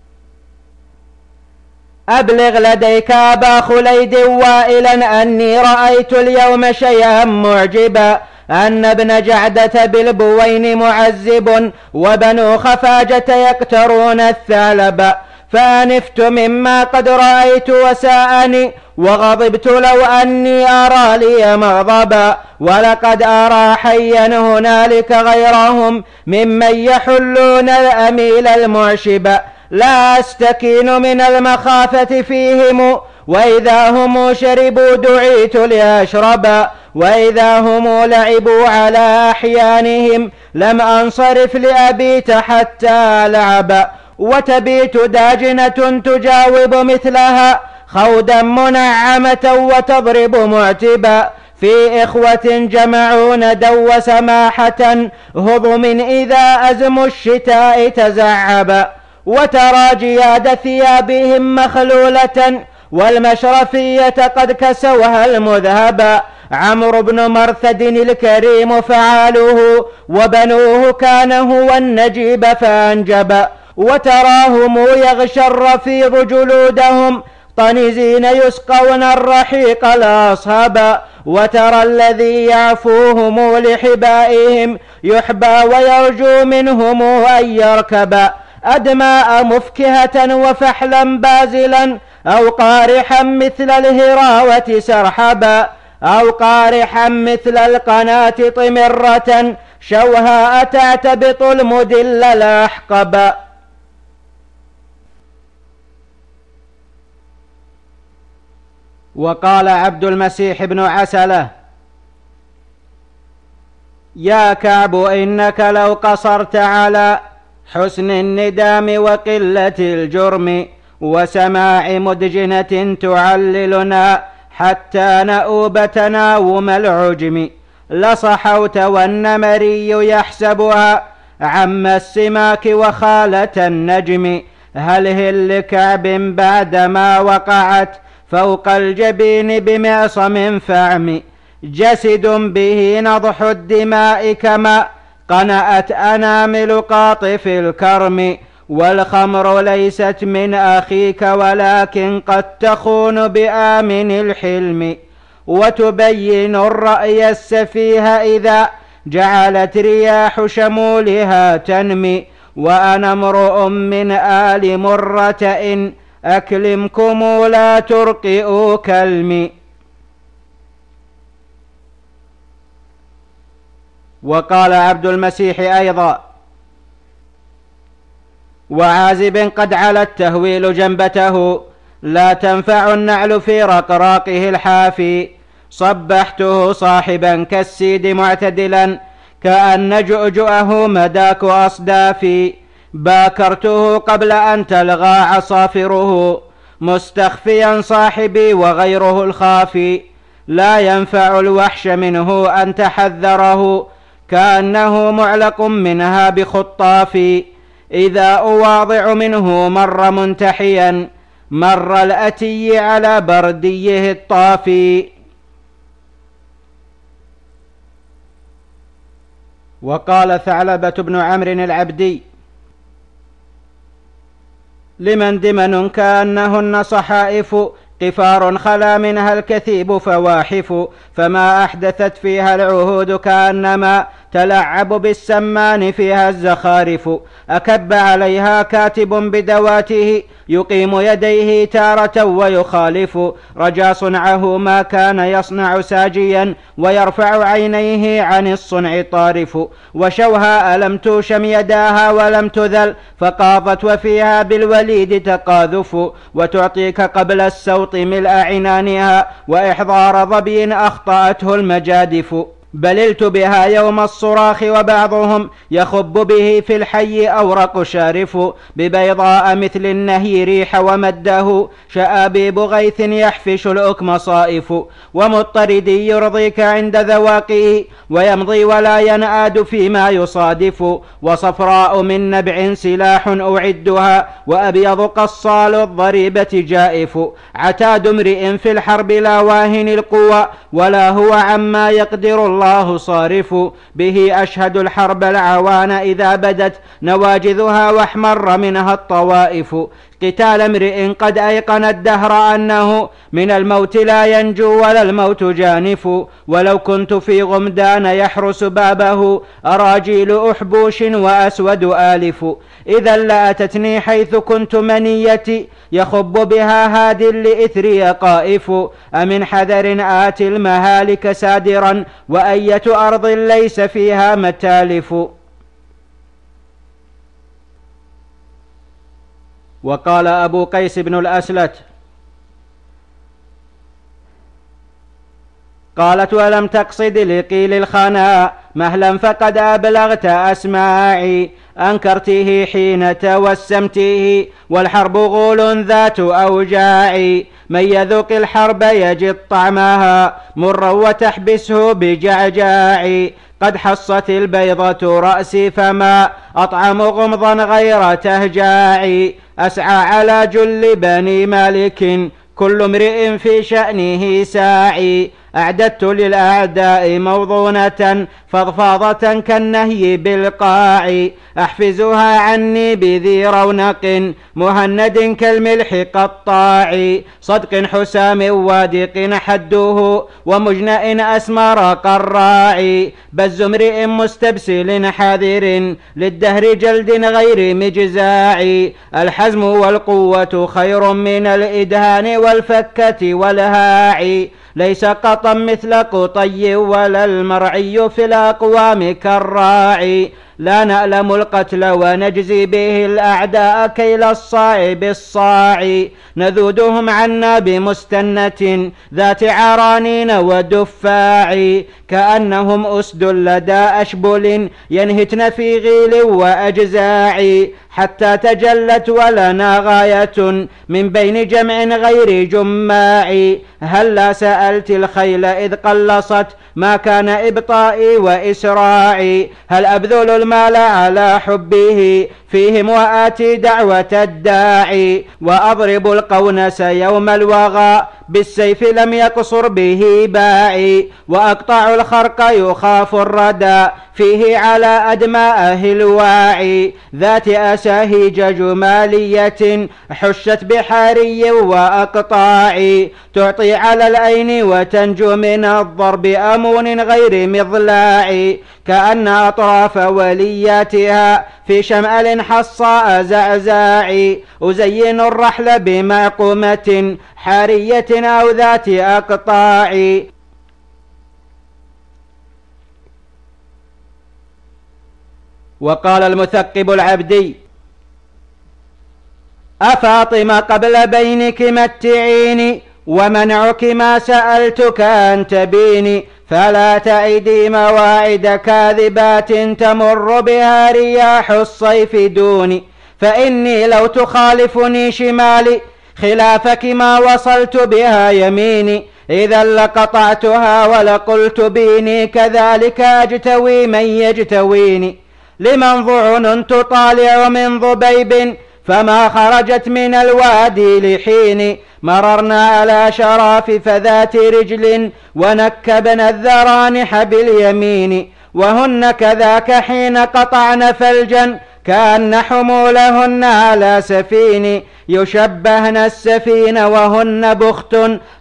أبلغ لديك أبا خليد وائلا أني رأيت اليوم شيئا معجبا، أن ابن جعدة بالبوين معذب وبنو خفاجة يقترون الثعلب، فأنفت مما قد رأيت وساءني وغضبت لو أني أرى لي مغضبا، ولقد أرى حيا هنالك غيرهم ممن يحلون الأميل المعشب، لا أستكين من المخافة فيهم، وإذا هم شربوا دعيت لأشربا، وإذا هم لعبوا على أحيانهم لم أنصرف لأبيت حتى لعبا، وتبيت داجنة تجاوب مثلها خودا منعمة وتضرب معتبا في إخوة جمعوا ندوا سماحة هضم إذا أزم الشتاء تزعبا وترى جياد ثيابهم مخلولة والمشرفية قد كسوها المذهبا عمرو بن مرثد الكريم فعاله وبنوه كان هو النجيب فأنجبا وتراهم يغشى الرفيض جلودهم طنزين يسقون الرحيق الأصهبا وترى الذي يعفوهم لحبائهم يحبى ويرجو منهم أن يركبا أدماء مفكهة وفحلا بازلا أو قارحا مثل الهراوة سرحبا أو قارحا مثل القناة طمرة شوهاء تعتبط المدل الأحقبا. وقال عبد المسيح بن عسلة: يا كعب إنك لو قصرت على حسن الندام وقلة الجرم وسماع مدجنة تعللنا حتى نؤوب تناوم العجم لصحوت والنمري يحسبها عم السماك وخالة النجم هل هل كعب بعدما وقعت فوق الجبين بمعصم فعم جسد به نضح الدماء كما قنأت أنامل قاطف الكرم والخمر ليست من أخيك ولكن قد تخون بآمن الحلم وتبين الرأي السفيه إذا جعلت رياح شمولها تنمي وأنا امرؤ من آل مرة إن أكلمكم لا ترقئوا كلمي. وقال عبد المسيح أيضا: وعازب قد على التهويل جنبته لا تنفع النعل في رقراقه الحافي صبحته صاحبا كالسيد معتدلا كأن جؤجؤه مداك أصدافي باكرته قبل أن تلغى عصافره مستخفيا صاحبي وغيره الخافي لا ينفع الوحش منه أن تحذره كأنه معلق منها بخطافي إذا أواضع منه مر منتحيا مر الأتي على برديه الطافي. وقال ثعلبة بن عمرو العبدي: لمن دمن كأنهن صحائف قفار خلا منها الكثيب فواحف فما أحدثت فيها العهود كأنما تلعب بالسمان فيها الزخارف أكب عليها كاتب بدواته يقيم يديه تارة ويخالف رجا صنعه ما كان يصنع ساجيا ويرفع عينيه عن الصنع طارف وشوها لم توشم يداها ولم تذل فقاضت وفيها بالوليد تقاذف وتعطيك قبل السوط ملء عنانها وإحضار ظبي أخطأته المجادف بللت بها يوم الصراخ وبعضهم يخب به في الحي أورق شارف ببيضاء مثل النهي ريح ومده شآبيب غيث يحفش الأكم صائف ومضطردي يرضيك عند ذواقه ويمضي ولا ينآد فيما يصادف وصفراء من نبع سلاح أعدها وأبيض قصال الضريبة جائف عتاد امرئ في الحرب لا واهن القوى ولا هو عما يقدر الله الله صارف به أشهد الحرب العوان إذا بدت نواجذها واحمر منها الطوائف قتال امرئ قد أيقن الدهر أنه من الموت لا ينجو ولا الموت جانف ولو كنت في غمدان يحرس بابه أراجيل أحبوش وأسود آلف إذا لأتتني حيث كنت منيتي يخب بها هاد لإثري قائف أمن حذر آت المهالك سادرا وأية أرض ليس فيها متالف. وقال أبو قيس بن الأسلت: قالت: ولم تقصد لقيل الخنا مهلا فقد أبلغت أسماعي أنكرته حين توسمته، والحرب غول ذات أوجاع، من يذوق الحرب يجد طعمها مرا وتحبسه بجعجاع، قد حصت البيضة رأسي فما أطعم غمضا غير تهجاع، أسعى على جل بني مالك كل امرئ في شأنه ساعي، أعددت للأعداء موضونة فضفاضة كالنهي بالقاع، أحفزها عني بذي رونق مهند كالملح قطاع، صدق حسام وادق حده ومجنأ أسمر قراع، بز امرئ مستبسل حذر للدهر جلد غير مجزاع، الحزم والقوة خير من الإدهان والفكة والهاع، ليس قطا مثل قطي ولا المرعي في الأقوام كالراعي، لا نألم القتل ونجزي به الأعداء كيل الصاع بالصاع، نذودهم عنا بمستنة ذات عرانين ودفاع، كأنهم أسد لدى أشبل ينهتن في غيل وأجزاع، حتى تجلت ولنا غاية من بين جمع غير جماع، هلا سألت الخيل إذ قلصت ما كان إبطائي وإسراعي، هل أبذل المال على حبه فيهم وآتي دعوة الداعي، وأضرب القونس يوم الوغى بالسيف لم يقصر به باعي، وأقطع الخرق يخاف الردى فيه على أدماء الواعي، ذات أساهيج جمالية حشت بحاري وأقطاع، تعطي على الأين وتنجو من الضرب أمون غير مضلاع، كأن أطراف ولياتها في شمال حصاء زعزاع، أزين الرحل بمعقومة حارية أو ذات أقطاع. وقال المثقب العبدي: أفاطمة قبل بينك متعيني ومنعك ما سألتك أن تبيني، فلا تعدي مواعد كاذبات تمر بها رياح الصيف دوني، فإني لو تخالفني شمالي خلافك ما وصلت بها يميني، إذا لقطعتها ولقلت بيني كذلك أجتوي من يجتويني، لمن ظعن تطالع من ضبيب فما خرجت من الوادي لحين، مررنا على شراف فذات رجل ونكبنا الذرانح باليمين، وهن كذاك حين قطعن فلجا كأن حمولهن على سفين، يشبهن السفين وهن بخت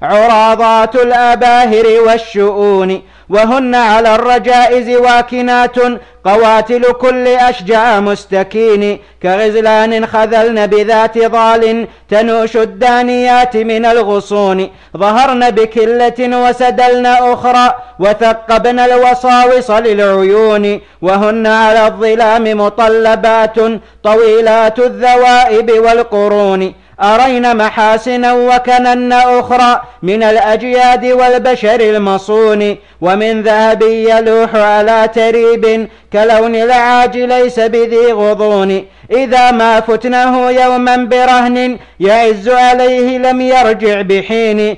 عراضات الأباهر والشؤون، وهن على الرجائز واكنات قواتل كل أشجع مستكين، كغزلان خذلن بذات ضال تنوش الدانيات من الغصون، ظهرن بكلة وسدلن أخرى وثقبن الوصاوص للعيون، وهن على الظلام مطلبات طويلات الذوائب والقرون، أرين محاسنا وكنن أخرى من الأجياد والبشر المصون، ومن ذهب يلوح على تريب كلون العاج ليس بذي غضون، إذا ما فتنه يوما برهن يعز عليه لم يرجع بحين،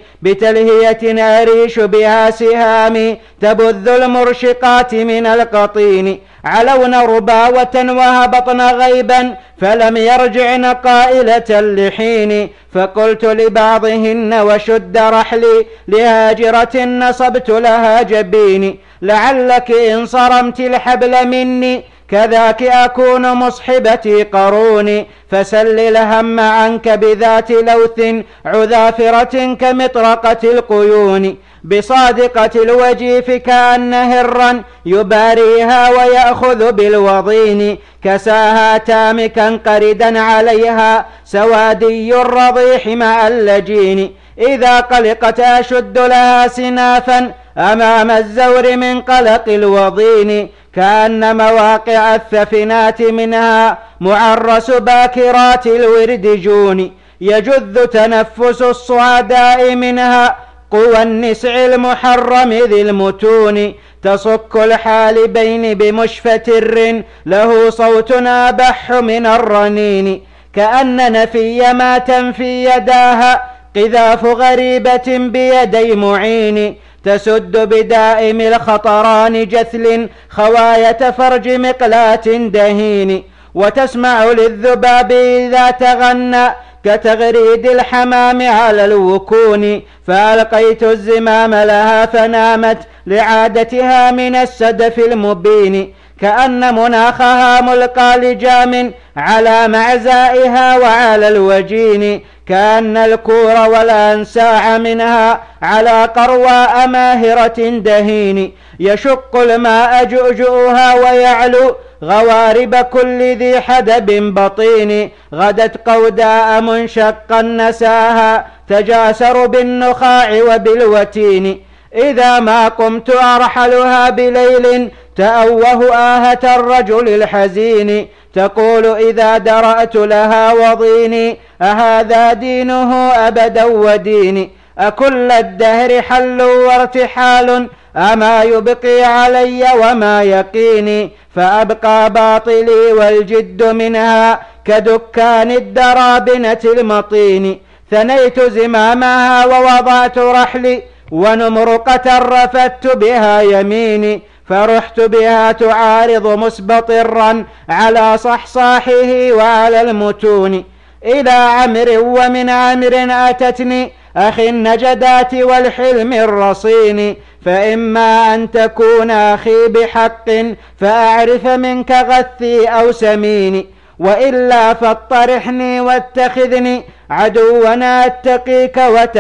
بتلهية أريش بها سهامي تبذ المرشقات من القطين، علون رباوة وهبطن غيبا فلم يرجعن قائلة لحين، فقلت لبعضهن وشد رحلي لهاجرة نصبت لها جبيني، لعلك إن صرمت الحبل مني كذاك أكون مصحبتي قروني، فسل الهم عنك بذات لوث عذافرة كمطرقة القيون، بصادقة الوجيف كأن هرا يباريها ويأخذ بالوضين، كساها تامكا قردا عليها سوادي الرضيح مع اللجين، إذا قلقت أشد لها سنافا أمام الزور من قلق الوضين، كأن مواقع الثفنات منها معرس باكرات الورد جون، يجذ تنفس الصعداء منها قوى النسع المحرم ذي المتون تصك الحالبين بمشفتر له صوت أبح من الرنين كأن نفي ما تنفي يداها قذاف غريبة بيدي معين تسد بدائم الخطران جثل خواية فرج مقلاة دهين وتسمع للذباب إذا تغنى كتغريد الحمام على الوكون فألقيت الزمام لها فنامت لعادتها من السدف المبين كأن مناخها ملقى لجام على معزائها وعلى الوجين كأن الكور والأنساع منها على قرواء ماهرة دهين يشق الماء جؤجؤها ويعلو غوارب كل ذي حدب بطين غدت قوداء منشقا نساها تجاسر بالنخاع وبالوتين إذا ما قمت أرحلها بليل تأوه آهة الرجل الحزين تقول إذا درأت لها وضيني أهذا دينه أبدا وديني أكل الدهر حل وارتحال أما يبقي علي وما يقيني فأبقى باطلي والجد منها كدكان الدرابنة المطين ثنيت زمامها ووضعت رحلي ونمرقة رفدت بها يميني فرحت بها تعارض مسبطرا على صحصاحه وعلى المتون إلى عمر ومن عمر أتتني أخي النجدات والحلم الرصين فإما أن تكون أخي بحق فأعرف منك غثي أو سميني وإلا فاطرحني واتخذني عدونا أتقيك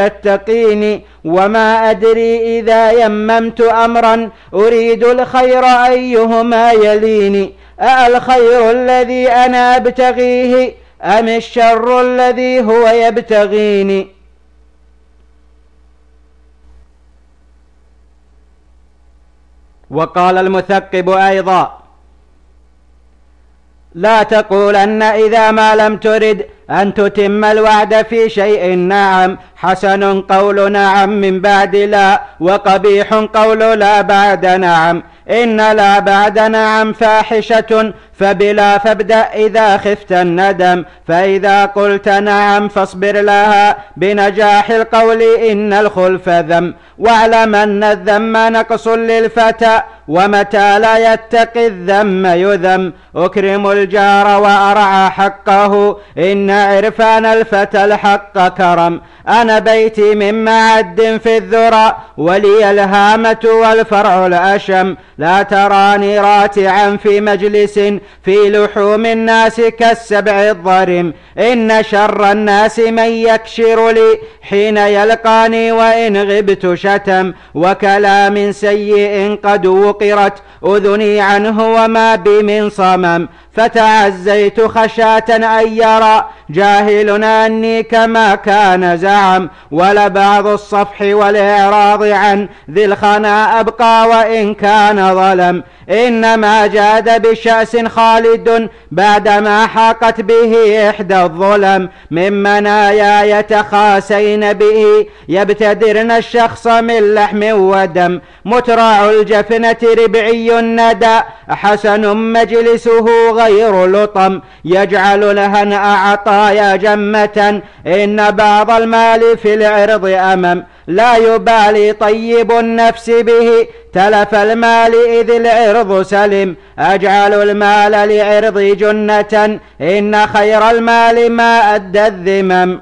وتتقيني وما أدري إذا يممت أمرا أريد الخير أيهما يليني أالخير الذي أنا أبتغيه أم الشر الذي هو يبتغيني. وقال المثقب أيضا لا تقولن إذا ما لم ترد أن تتم الوعد في شيء نعم حسن قول نعم من بعد لا وقبيح قول لا بعد نعم إن لا بعد نعم فاحشة فبلا فابدأ إذا خفت الندم فإذا قلت نعم فاصبر لها بنجاح القول إن الخلف ذم واعلم أن الذم نقص للفتى ومتى لا يتقي الذم يذم أكرم الجار وأرعى حقه إن عرفان الفتى الحق كرم أنا بيتي من معد في الذرى ولي الهامة والفرع الأشم لا تراني راتعا في مجلس في لحوم الناس كالسبع الضرم إن شر الناس من يكشر لي حين يلقاني وإن غبت شتم وكلام سيء قد وقرت أذني عنه وما بي من صمم فتعزيت خشاة أن يرى جاهل أني كما كان زعم ولبعض الصفح والإعراض عن ذي الخنا أبقى وإن كان ظلم إنما جاد بشأس خالد بعدما حاقت به إحدى الظلم من منايا يتخاسين به يبتدرن الشخص من لحم ودم مترع الجفنة ربعي الندى حسن مجلسه غير لطم يجعل لها عطايا جمة إن بعض المال في العرض أمم لا يبالي طيب النفس به تلف المال إذ العرض سلم أجعل المال لعرض جنة إن خير المال ما أدى الذمم.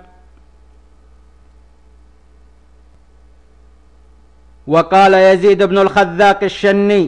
وقال يزيد بن الخذاق الشني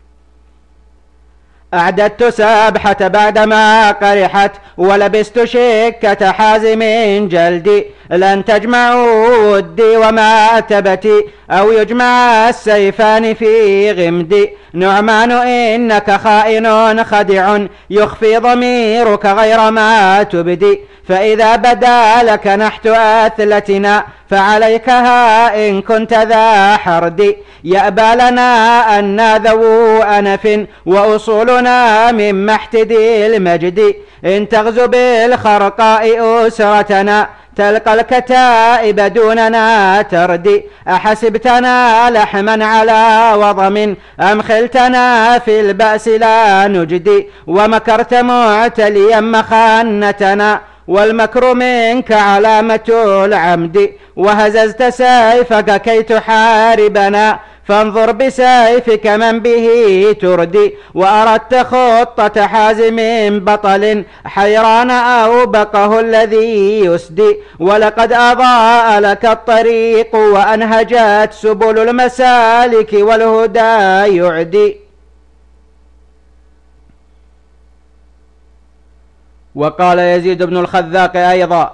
أعددت سابحة بعدما قرحت ولبست شكة حازم جلدي لن تجمعوا ودي وما أتبتي أو يجمع السيفان في غمدي نعمان إنك خائن خدع يخفي ضميرك غير ما تبدي فإذا بدا لك نحت أثلتنا فعليكها إن كنت ذا حرد يأبى لنا أن ذو أنف وأصولنا من محتدي المجد إن تغزو بالخرقاء أسرتنا تلقى الكتائب دوننا تردي. أحسبتنا لحما على وضم أم خلتنا في البأس لا نجدي. ومكرت معتليا مخانتنا والمكر منك علامة العمد. وهززت سيفك كي تحاربنا فانظر بسيفك من به تردي. وأردت خطة حازم بطل حيران أوبقه الذي يسدي. ولقد أضاء لك الطريق وأنهجت سبل المسالك والهدى يعدي. وقال يزيد بن الخذاق أيضا: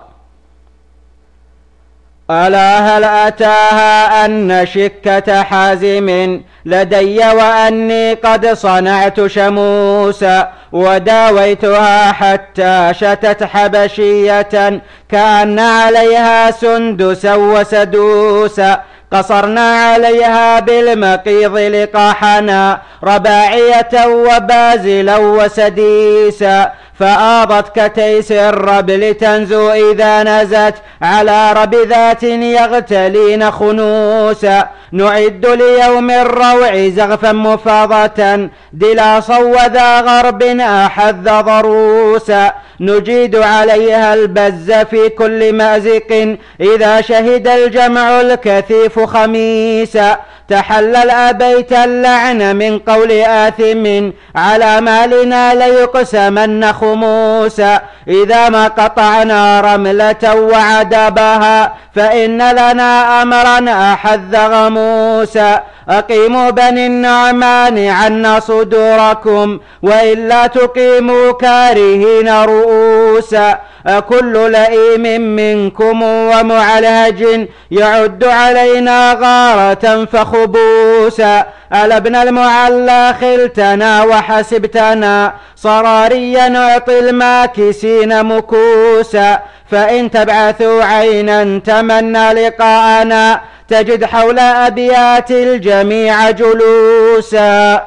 ألا هل أتاها أن شكة حازم لدي وأني قد صنعت شموسا وداويتها حتى شتت حبشية كأن عليها سندسا وسدوسا. قصرنا عليها بالمقيض لقاحنا رباعية وبازلا وسديسا. فآضت كتيس الربل تنزو إذا نزت على ربذات يغتلين خنوسا. نعد ليوم الروع زغفا مفاضة دلاصا وذا غرب أحذ ضروسا. نجيد عليها البز في كل مأزق إذا شهد الجمع الكثيف خميسا. تحلل أبيت اللعن من قول آثم على مالنا ليقسمن خموسا. إذا ما قطعنا رملة وعدبها فإن لنا أمرا أحذ غموسا. أقيموا بني النعمان عنا صدوركم وإلا تقيموا كارهين رؤوسا. أكل لئيم منكم ومعلهج يعد علينا غارة فخبوسا. ألا ابن المعلى خلتنا وحسبتنا صراريا نعطي الماكسين مكوسا. فإن تبعثوا عينا تمنى لقاءنا تجد حول أبيات الجميع جلوسا.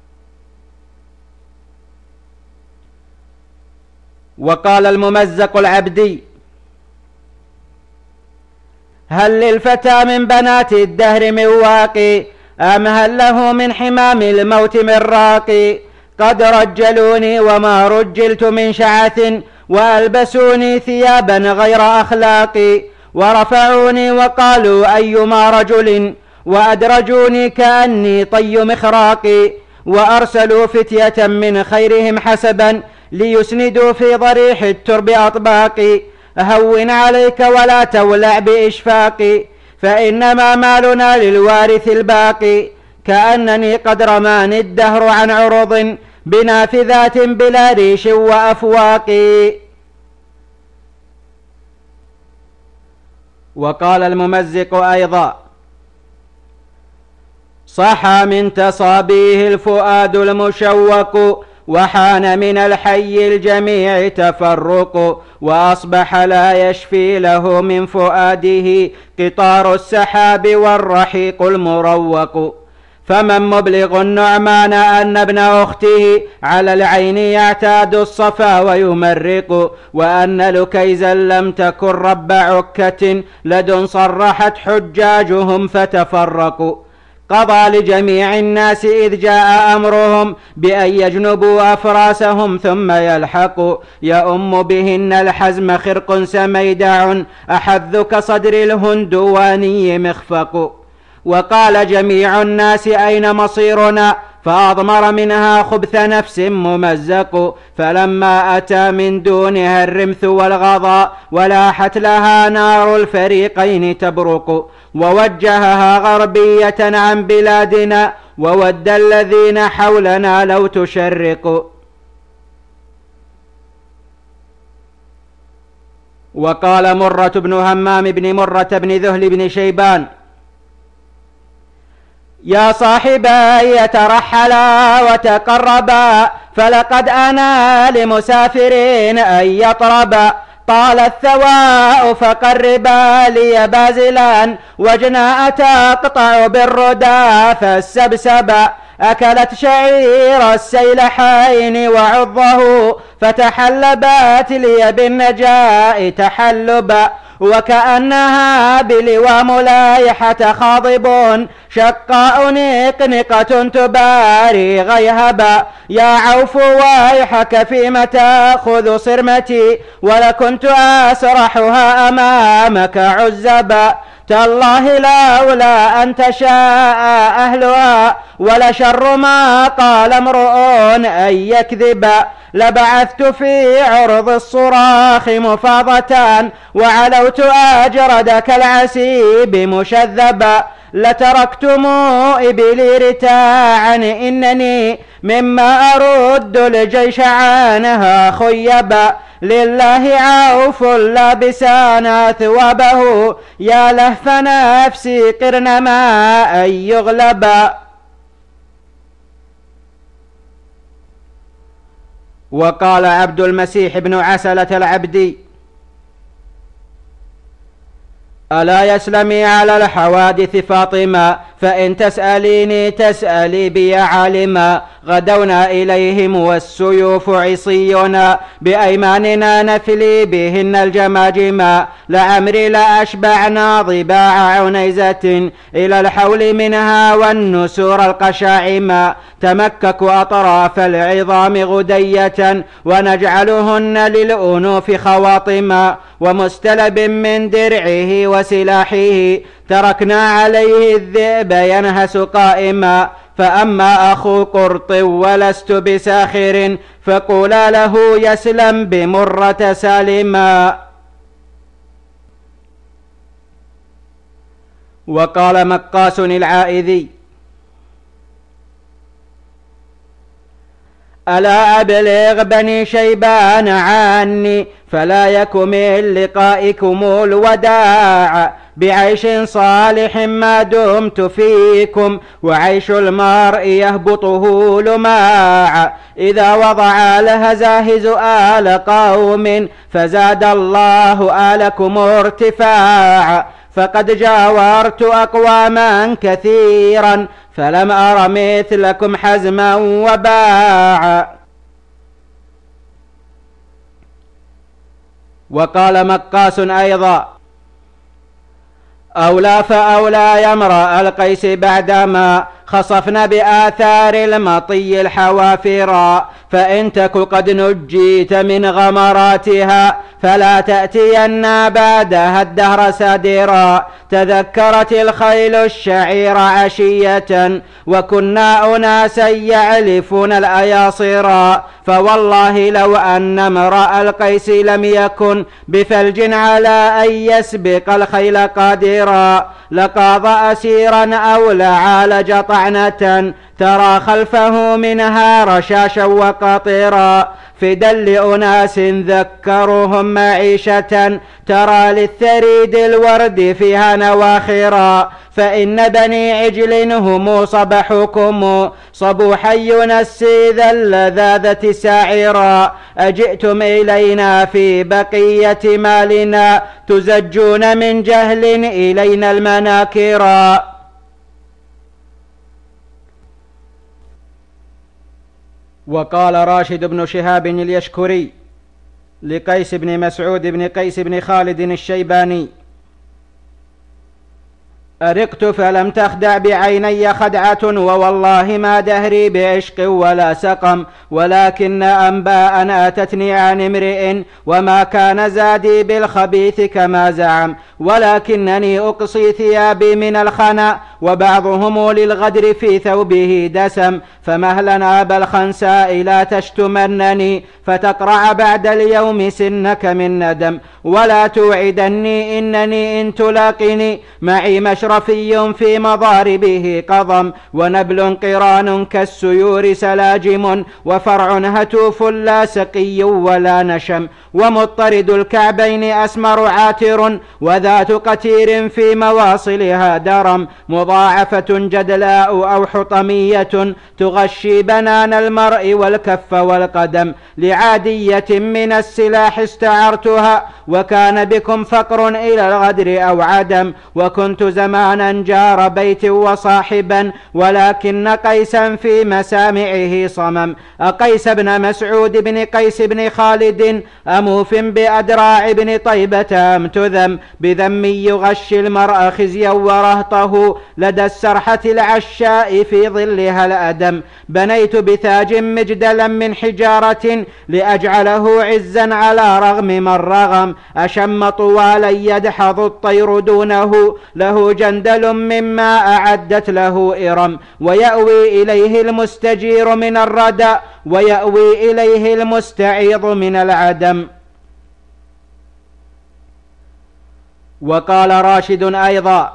وقال الممزق العبدي: هل للفتى من بنات الدهر من واقي أم هل له من حمام الموت من راقي. قد رجلوني وما رجلت من شعث وألبسوني ثيابا غير أخلاقي. ورفعوني وقالوا أيما رجل وأدرجوني كأني طي مخراقي. وأرسلوا فتية من خيرهم حسبا ليسندوا في ضريح الترب أطباقي. هون عليك ولا تولع بإشفاقي فإنما مالنا للوارث الباقي. كأنني قد رماني الدهر عن عرض بنافذات بلا ريش وأفواق. وقال الممزق أيضا: صحى من تصابيه الفؤاد المشوق وحان من الحي الجميع تفرق. وأصبح لا يشفي له من فؤاده قطار السحاب والرحيق المروق. فمن مبلغ النعمان أن ابن أخته على العين يعتاد الصفا ويمرق. وأن لكيزا لم تكن رب عكة لدن صرحت حجاجهم فتفرقوا. قضى لجميع الناس إذ جاء أمرهم بأن يجنبوا أفراسهم ثم يلحقوا. يؤم بهن الحزم خرق سميدع أحذ كصدر الهندواني مخفق. وقال جميع الناس أين مصيرنا فأضمر منها خبث نفس ممزق. فلما أتى من دونها الرمث والغضاء ولاحت لها نار الفريقين تبرق. ووجهها غربية عن بلادنا وود الذين حولنا لو تشرق. وقال مرة بن همام بن مرة بن ذهل بن شيبان: يا صاحبي يترحلا وتقربا فلقد أنا لمسافرين أن يطربا. طال الثواء فقربا لي بازلان وجناء تقطع بالردى فالسبسبا. أكلت شعير السيلحين وعضه فتحلبت لي بالنجاء تحلبا. وكأنها بلوام لايحة خاضب شقاء نقنقة تباري غيهبا. يا عوف ويحك فيما تأخذ صرمتي ولكنت أسرحها أمامك عزبا. تالله لولا أن تشاء أهلها ولشر ما قال امرؤ أن يكذبا. لبعثت في عرض الصراخ مفاضة وعلوت أجرد كالعسيب مشذبا. لتركتم إبلي رتاعا إنني مما أرد الجيش عنها خيبا. لله عوف لابسان ثوابه يا لهف نفسي قرن ما أن يغلبا. وقال عبد المسيح بن عسلة العبدي: ألا يسلمي على الحوادث فاطمة فإن تسأليني تسألي بي عالما. غدونا إليهم والسيوف عصينا بأيماننا نفلي بهن الجماجما. لعمري لأشبعنا ضباع عنيزة إلى الحول منها والنسور القشاعما. تمكك أطراف العظام غدية ونجعلهن للأنوف خواطما. ومستلب من درعه وسلاحه تركنا عليه الذئب ينهس قائما. فأما أخو قرط ولست بساخر فقولا له يسلم بمرة سالما. وقال مقاس العائذي: ألا أبلغ بني شيبان عني فلا يك من لقائكم الوداع. بعيش صالح ما دمت فيكم وعيش المرء يهبطه لماع. إذا وضع الهزاهز آل قوم فزاد الله آلكم ارتفاع. فقد جاورت أقواما كثيرا فلم أر مثلكم حزما وباعا. وقال مقاس أيضا: أولى فأولى يا امرأ القيس بعدما خصفنا بآثار المطي الحوافر. فإن تك قد نجيت من غمراتها فلا تأتين بعدها الدهر سادرا. تذكرت الخيل الشعير عشية وكنا أناسا يعلفون الأياصرا. فوالله لو أن امرأ القيس لم يكن بفلج على أن يسبق الخيل قادرا لقاض أسيرا أو لعالج طعنة ترى خلفه منها رشاشا وقطيرا. فدا لأناس ذكرهم معيشة ترى للثريد الورد فيها نواخرا. فإن بني عجل هم صبحكم صبوحا ينسي ذا اللذاذة ساعرا. أجئتم إلينا في بقية مالنا تزجون من جهل إلينا المناكرا. وقال راشد بن شهاب اليشكري لقيس بن مسعود بن قيس بن خالد الشيباني: أرقت فلم تخدع بعيني خدعة ووالله ما دهري بعشق ولا سقم ولكن أنباء أتتني عن امرئ وما كان زادي بالخبيث كما زعم ولكنني أقصي ثيابي من الخنا وبعضهم للغدر في ثوبه دسم. فمهلا أبا الخنساء لا تشتمنني فتقرع بعد اليوم سنك من ندم ولا توعدني إنني إن تلاقني معي مشرفي في مضاربه قضم ونبل قران كالسيور سلاجم وفرع هتوف لا سقي ولا نشم ومضطرد الكعبين أسمر عاتر وذات قتير في مواصلها درم مضاد مضاعفة جدلاء أو حطمية تغشي بنان المرء والكف والقدم، لعادية من السلاح استعرتها، وكان بكم فقر إلى الغدر أو عدم، وكنت زمانا جار بيت وصاحبا، ولكن قيسا في مسامعه صمم. أقيس بن مسعود بن قيس بن خالد أموف بأدراع بن طيبة أم تذم، بذم يغشي المرء خزيا ورهطه، لدى السرحة العشاء في ظلها الأدم. بنيت بتاج مجدلا من حجارة لأجعله عزا على رغم من رغم، أشم طوالا يدحض الطير دونه، له جندل مما أعدت له إرم، ويأوي إليه المستجير من الردى، ويأوي إليه المستعيض من العدم. وقال راشد أيضا: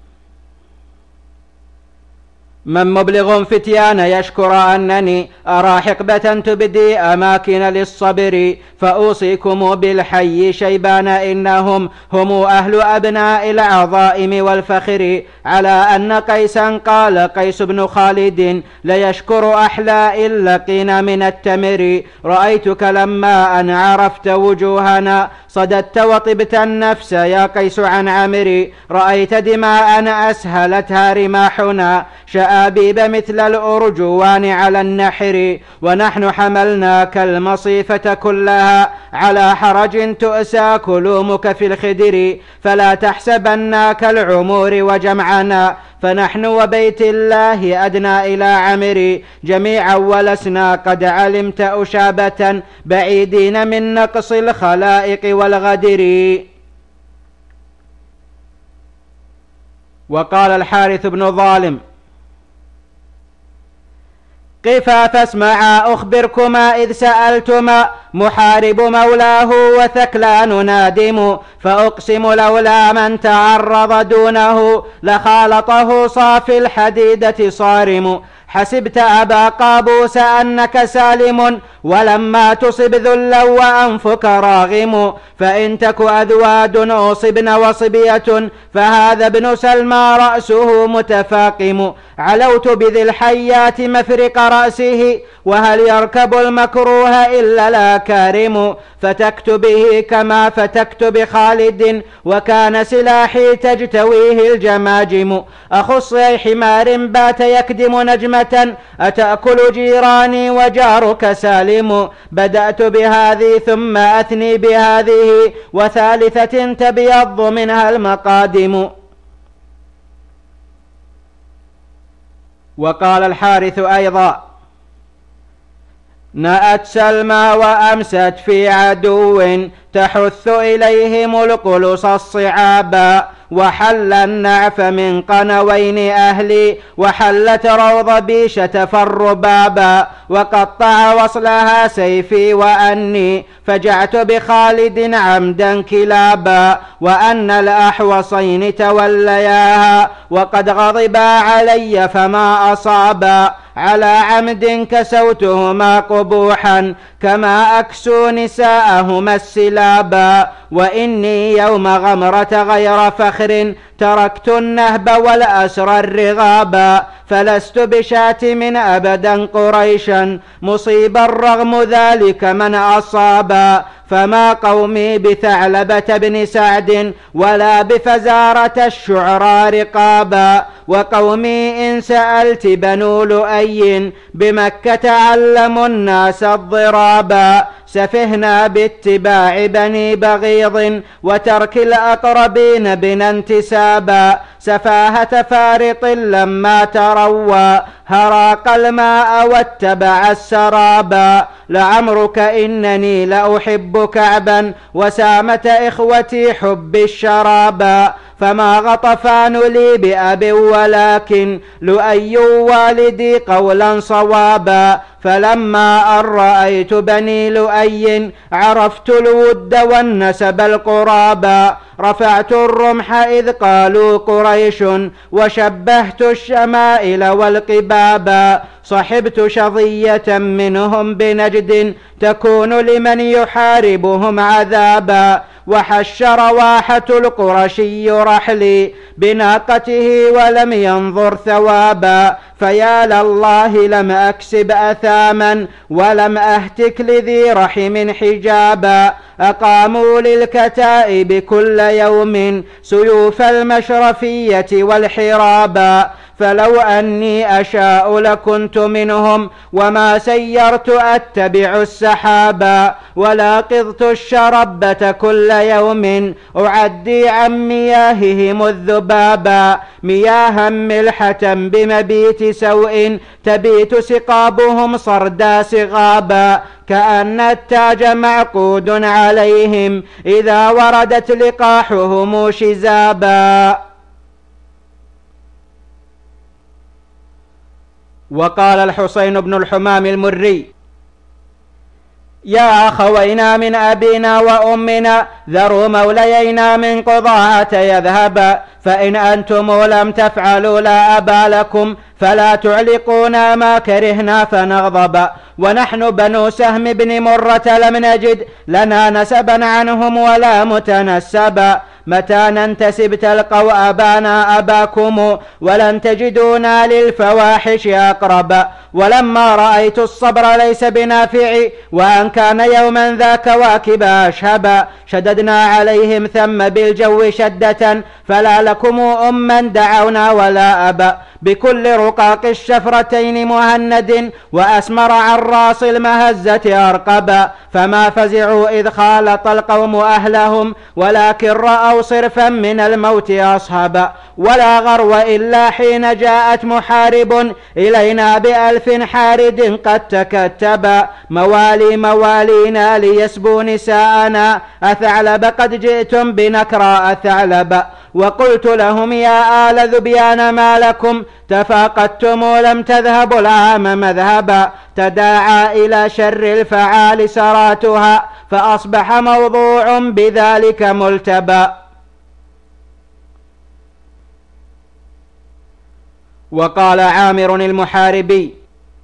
من مبلغ فتيان يشكر أنني أرى حقبة تبدي أماكن للصبر، فأوصيكم بالحي شيبان إنهم هم أهل أبناء العظائم والفخر، على أن قيسا قال قيس بن خالد ليشكر أحلاء اللقين من التمر، رأيتك لما أن عرفت وجوهنا صددت وطبت النفس يا قيس عن عمري، رأيت دماء أسهلتها رماحنا شآبيب مثل الأرجوان على النحر، ونحن حملناك المصيفة كلها على حرج تؤسى كلومك في الخدر، فلا تحسبنا كالعمور وجمعنا، فنحن وبيت الله أدنى إلى عمري جميعا، ولسنا قد علمت أشابة بعيدين من نقص الخلائق والغدر. وقال الحارث بن ظالم: قفا فاسمعا أخبركما إذ سألتما، محارب مولاه وثكلان نادم، فأقسم لولا من تعرض دونه لخالطه صافي الحديدة صارم، حسبت أبا قابوس أنك سالم، ولما تصب ذلا وأنفك راغم، فإن تك أذواد أصبن وصبية فهذا ابن سلمى رأسه متفاقم، علوت بذي الحيات مفرق رأسه، وهل يركب المكروه إلا لا كارم، فتكت به كما فتكت بخالد، وكان سلاحي تجتويه الجماجم، أخص حمار بات يكدم نجمة، أتأكل جيراني وجارك سالم، بدأت بهذه ثم أثني بهذه، وثالثة تبيض منها المقادم. وقال الحارث أيضا: نأت سلمى وأمست في عدو، تحث إليهم القلص الصعابا، وحل النعف من قنوين أهلي، وحلت روض بيشة فالربابا، وقطع وصلها سيفي وأني فجعت بخالد عمدا كلابا، وأن الأحوصين تولياها وقد غضبا علي فما أصابا، على عمد كسوتهما قبوحا كما أكسو نساءهما السلابا، وإني يوم غمرة غير فخر تركت النهب والأسر الرغابا، فلست بشاتم أبدا قريشا مصيبا رغم ذلك من أصابا، فما قومي بثعلبة بن سعد ولا بفزارة الشعراء رقابا، وقومي إن سألت بنو لؤي بمكة علموا الناس الضرابا، سفهنا باتباع بني بغيض وترك الأقربين بنا انتسابا، سفاهة فارط لما تروى هراق الماء واتبع السرابا، لعمرك إنني لأحب كعبا وسامة إخوتي حب الشرابا، فما غطفان لي بأب ولكن لؤي والدي قولا صوابا، فلما أن رأيت بني لؤي عرفت الود والنسب القرابا، رفعت الرمح إذ قالوا قريش وشبهت الشمائل والقبابا، صحبت شظية منهم بنجد تكون لمن يحاربهم عذابا، وحش رواحة القرشي رحلي بناقته ولم ينظر ثوابا، فيا لله لم أكسب أثاما ولم أهتك لذي رحم حجابا. أقاموا للكتائب كل يوم سيوف المشرفية والحرابا، فلو أني أشاء لكنت منهم وما سيرت أتبع السحابا، ولا قضت الشربة كل يوم أعدي عن مياههم الذبابا، مياها ملحة بمبيت سوء تبيت سقابهم صردا صغابا، كأن التاج معقود عليهم إذا وردت لقاحهم شزابا. وقال الحسين بن الحمام المري: يا أخوينا من أبينا وأمنا ذروا موليينا من قضاعة يذهبا، فإن أنتم لم تفعلوا لا أبا لكم، فلا تعلقونا ما كرهنا فنغضب. ونحن بنو سهم بن مرة لم نجد لنا نسبا عنهم ولا متنسبا، متى ننتسب تلقوا أبانا أباكم ولن تجدونا للفواحش أقربا. ولما رأيت الصبر ليس بنافع وأن كان يوما ذا كواكب أشهبا، شددنا عليهم ثم بالجو شدة، فلا لكم أما دعونا ولا أبا. بكل رقاق الشفرتين مهند وأسمر عن راس المهزة أرقبا، فما فزعوا إذ خالط القوم أهلهم ولكن رأوا صرفا من الموت أصحبا. ولا غرو إلا حين جاءت محارب إلينا بألف حارد قد تكتبا، موالي موالينا ليسبوا نساءنا، أثعلب قد جئتم بنكراء ثعلبا. وقلت لهم يا آل ذبيان ما لكم تفاقدتم لم تذهبوا العام مذهبا، تداعى إلى شر الفعال سراتها، فأصبح موضوع بذلك ملتبى. وقال عامر المحاربي: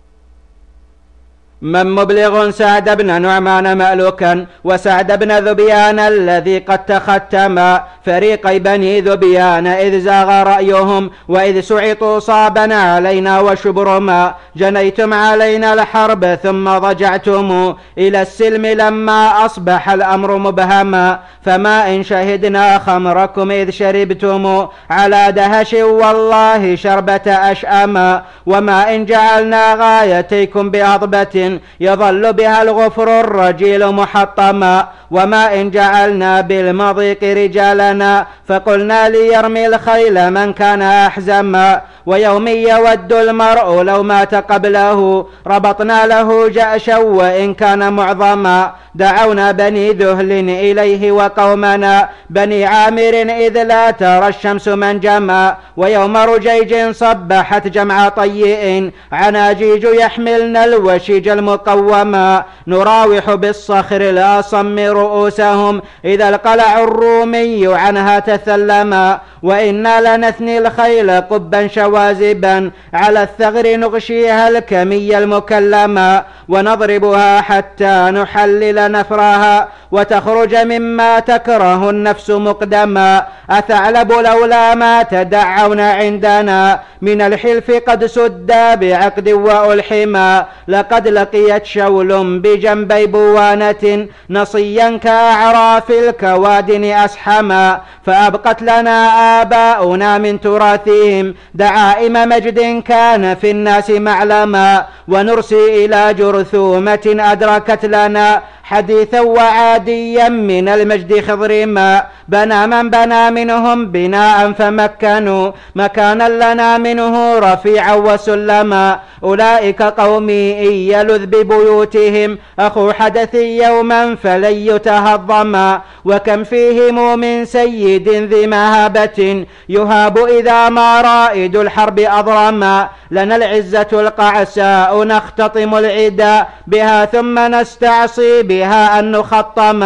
من مبلغ سعد بن نعمان مألوكا وسعد بن ذبيان الذي قد تختما، فريقي بني ذبيان إذ زاغ رأيهم وإذ سعطوا صابنا علينا وشبرما، جنيتم علينا الحرب ثم ضجعتم إلى السلم لما أصبح الأمر مبهما، فما إن شهدنا خمركم إذ شربتم على دهش والله شربة أشأما، وما إن جعلنا غايتيكم بأضبة يظل بها الغفر الرجيل محطما، وما إن جعلنا بالمضيق رجالنا فقلنا ليرمي الخيل من كان أحزما، ويوم يود المرء لو مات قبله ربطنا له جأشا وإن كان معظما، دعونا بني ذهل إليه وقومنا بني عامر إذ لا ترى الشمس منجما، ويوم رجيج صبحت جمع طيء عناجيج يحملن الوشيج المقوما، نراوح بالصخر الأصم رؤوسهم إذا القلع الرومي عنها تثلما، وإنا لنثني الخيل قبا شوازبا على الثغر نغشيها الكمي المكلما، ونضربها حتى نحلل نفرها وتخرج مما تكره النفس مقدما، أثعلب لولا ما تدعون عندنا من الحلف قد سدا بعقد وألحما، لقد لقيت شول بجنبي بوانة نصيا كأعراف الكوادن أسحما، فأبقت لنا آباؤنا من تراثهم دعائم مجد كان في الناس معلما، ونرسي إلى جرثومة أدركت لنا حديثا وعاديا من المجد خضرما، بنى من بنى منهم بناء فمكنوا مكانا لنا منه رفيعا وسلما، أولئك قومي إن يلذ ببيوتهم أخو حدث يوما فلن يتهضما، وكم فيهم من سيد ذي مهابة يهاب إذا ما رائد الحرب أضرما، لنا العزة القعساء نختطم العدا بها ثم نستعصي بها أن نخطما،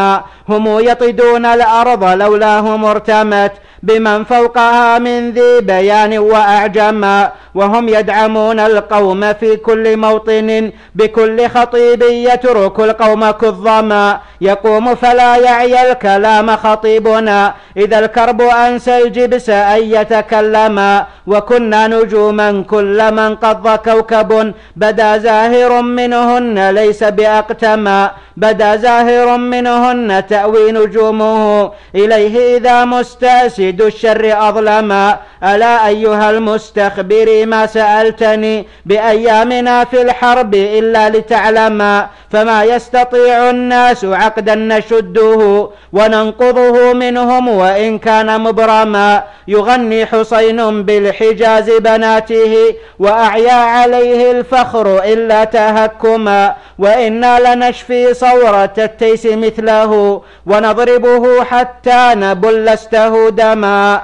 هم يطدون الأرض لولاهم ارتمت بمن فوقها من ذي بيان وأعجما، وهم يدعمون القوم في كل موطن بكل خطيب يترك القوم كظما، يقوم فلا يعي الكلام خطيبنا إذا الكرب أنسى الجبس أن يتكلما، وكنا نجوما كل من قض كوكب بدا زاهر منهن ليس بأقتما، بدا زاهر منهن تأوي نجومه إليه إذا مستأسد الشر أظلما. ألا أيها المستخبر ما سألتني بأيامنا في الحرب إلا لتعلما، فما يستطيع الناس عقدا نشده وننقضه منهم وإن كان مبرما، يغني حسين بالحجاز بناته وأعيا عليه الفخر إلا تهكما، وإنا لنشفي صورة التيس مثله ونضربه حتى نبل استه دما.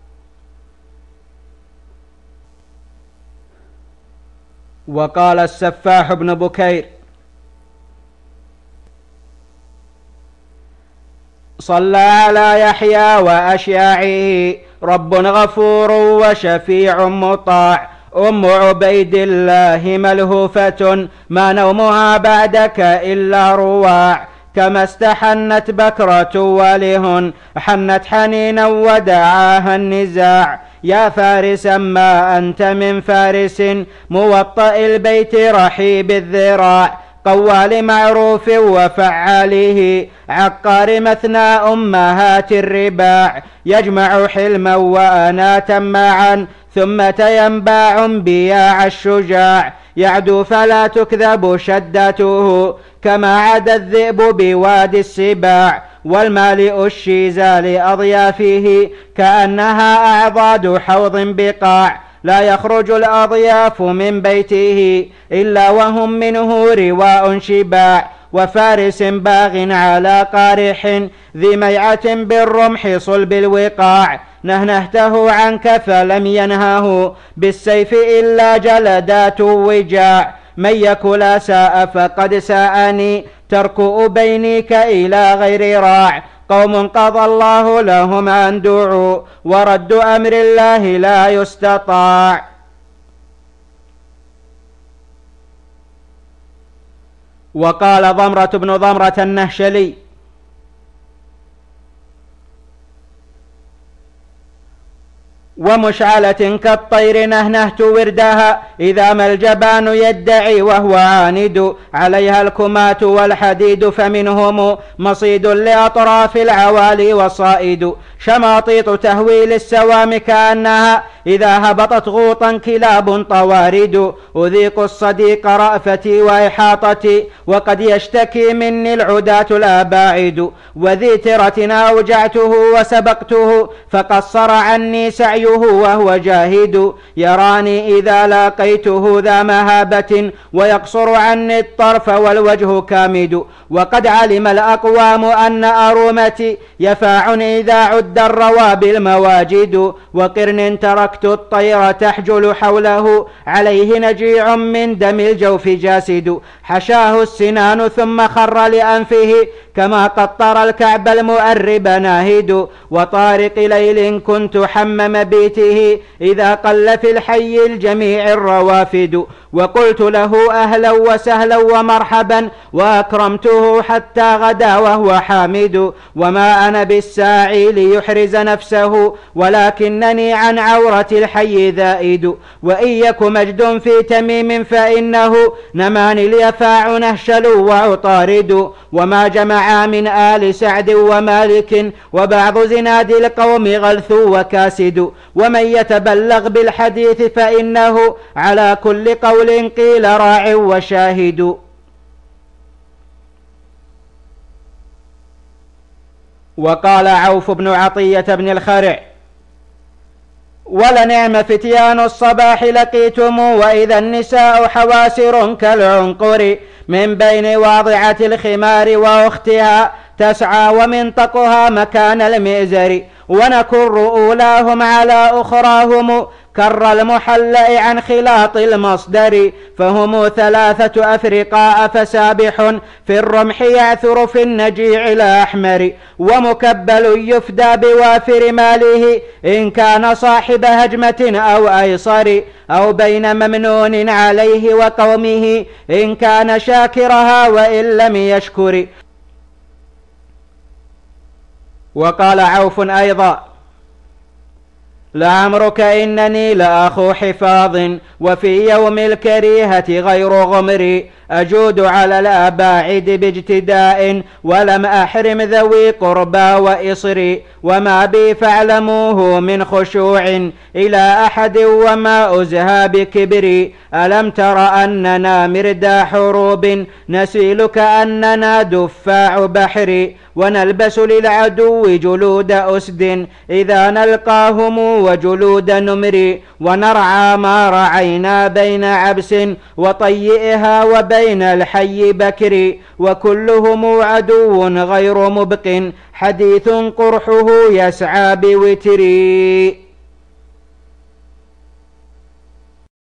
وقال السفاح بن بكير: صلى على يحيى وأشياعه رب غفور وشفيع مطاع، أم عبيد الله ملهوفة ما نومها بعدك إلا رواع، كما استحنت بكرة واله حنت حنينا ودعاها النزاع، يا فارسا ما أنت من فارس موطئ البيت رحيب الذراع، قوال معروف وفعاله عقار مثنى أمهات الرباع، يجمع حلما وأناتا معا ثم تينباع بياع الشجاع، يعدو فلا تكذب شدته كما عدا الذئب بوادي السباع، والمالئ الشيزا لأضيافه كأنها أعضاد حوض بقاع، لا يخرج الأضياف من بيته إلا وهم منه رواء شباع، وفارس باغ على قارح ذي ميعة بالرمح صلب الوقاع، نهنهته عنك فلم ينهه بالسيف إلا جلدات وجاع، من يكل ساء فقد ساءني ترك بينك إلى غير راع، قوم قضى الله لهم أن دعوا ورد أمر الله لا يستطاع. وقال ضمرة بن ضمرة النهشلي: ومشعلة كالطير نهنهت وردها إذا ما الجبان يدعي وهو عاند، عليها الكمات والحديد فمنهم مصيد لأطراف العوالي وصائد، شماطيط تهوي للسوام كأنها إذا هبطت غوطا كلاب طوارد، أذيق الصديق رأفتي وإحاطتي وقد يشتكي مني العداة الأباعد، وذي ترة أوجعته وسبقته فقصر عني سعيه وهو جاهد، يراني إذا لاقيته ذا مهابة ويقصر عني الطرف والوجه كامد، وقد علم الأقوام أن أرومتي يفاع إذا عد الروى بالمواجد، وقرن تركت الطير تحجل حوله عليه نجيع من دم الجوف جاسد، حشاه السنان ثم خر لأنفه كما قطر الكعب المؤرب ناهد، وطارق ليل كنت حمم بيته إذا قل في الحي الجميع الروافد، وقلت له أهلا وسهلا ومرحبا وأكرمته حتى غدا وهو حامد، وما أنا بالساعي ليحرز نفسه ولكنني عن عورة الحي ذائد، وإن يك مجد في تميم فإنه نماني اليفاع نهشل وعطارد، وما جمع من آل سعد ومالك وبعض زناد القوم غلث وكاسد، ومن يتبلغ بالحديث فإنه على كل قول قيل راع وشاهد. وقال عوف بن عطية بن الخرع: ولنعم فتيان الصباح لقيتم وإذا النساء حواسر كالعنقر، من بين واضعة الخمار وأختها تسعى ومنطقها مكان المئزر، ونكر أولاهم على أخراهم كر المحلأ عن خلاط المصدر، فهم ثلاثة أفرقاء فسابح في الرمح يعثر في النجيع الأحمر، ومكبل يفدى بوافر ماله إن كان صاحب هجمة أو أيصر، أو بين ممنون عليه وقومه إن كان شاكرها وإن لم يشكر. وقال عوف أيضا: لعمرك إنني لأخو حفاظ، وفي يوم الكريهة غير غمري، أجود على الأباعد باجتداء ولم أحرم ذوي قربى وإصري، وما بي فاعلموه من خشوع إلى أحد وما أزهى بكبري. ألم تر أننا مردا حروب نسيل كأننا دفاع بحر، ونلبس للعدو جلود أسد إذا نلقاهم وجلود نمر، ونرعى ما رعينا بين عبس وطيئها وبين الحي بكر، وكلهم عدو غير مبق حديث قرحه يسعى بوتر.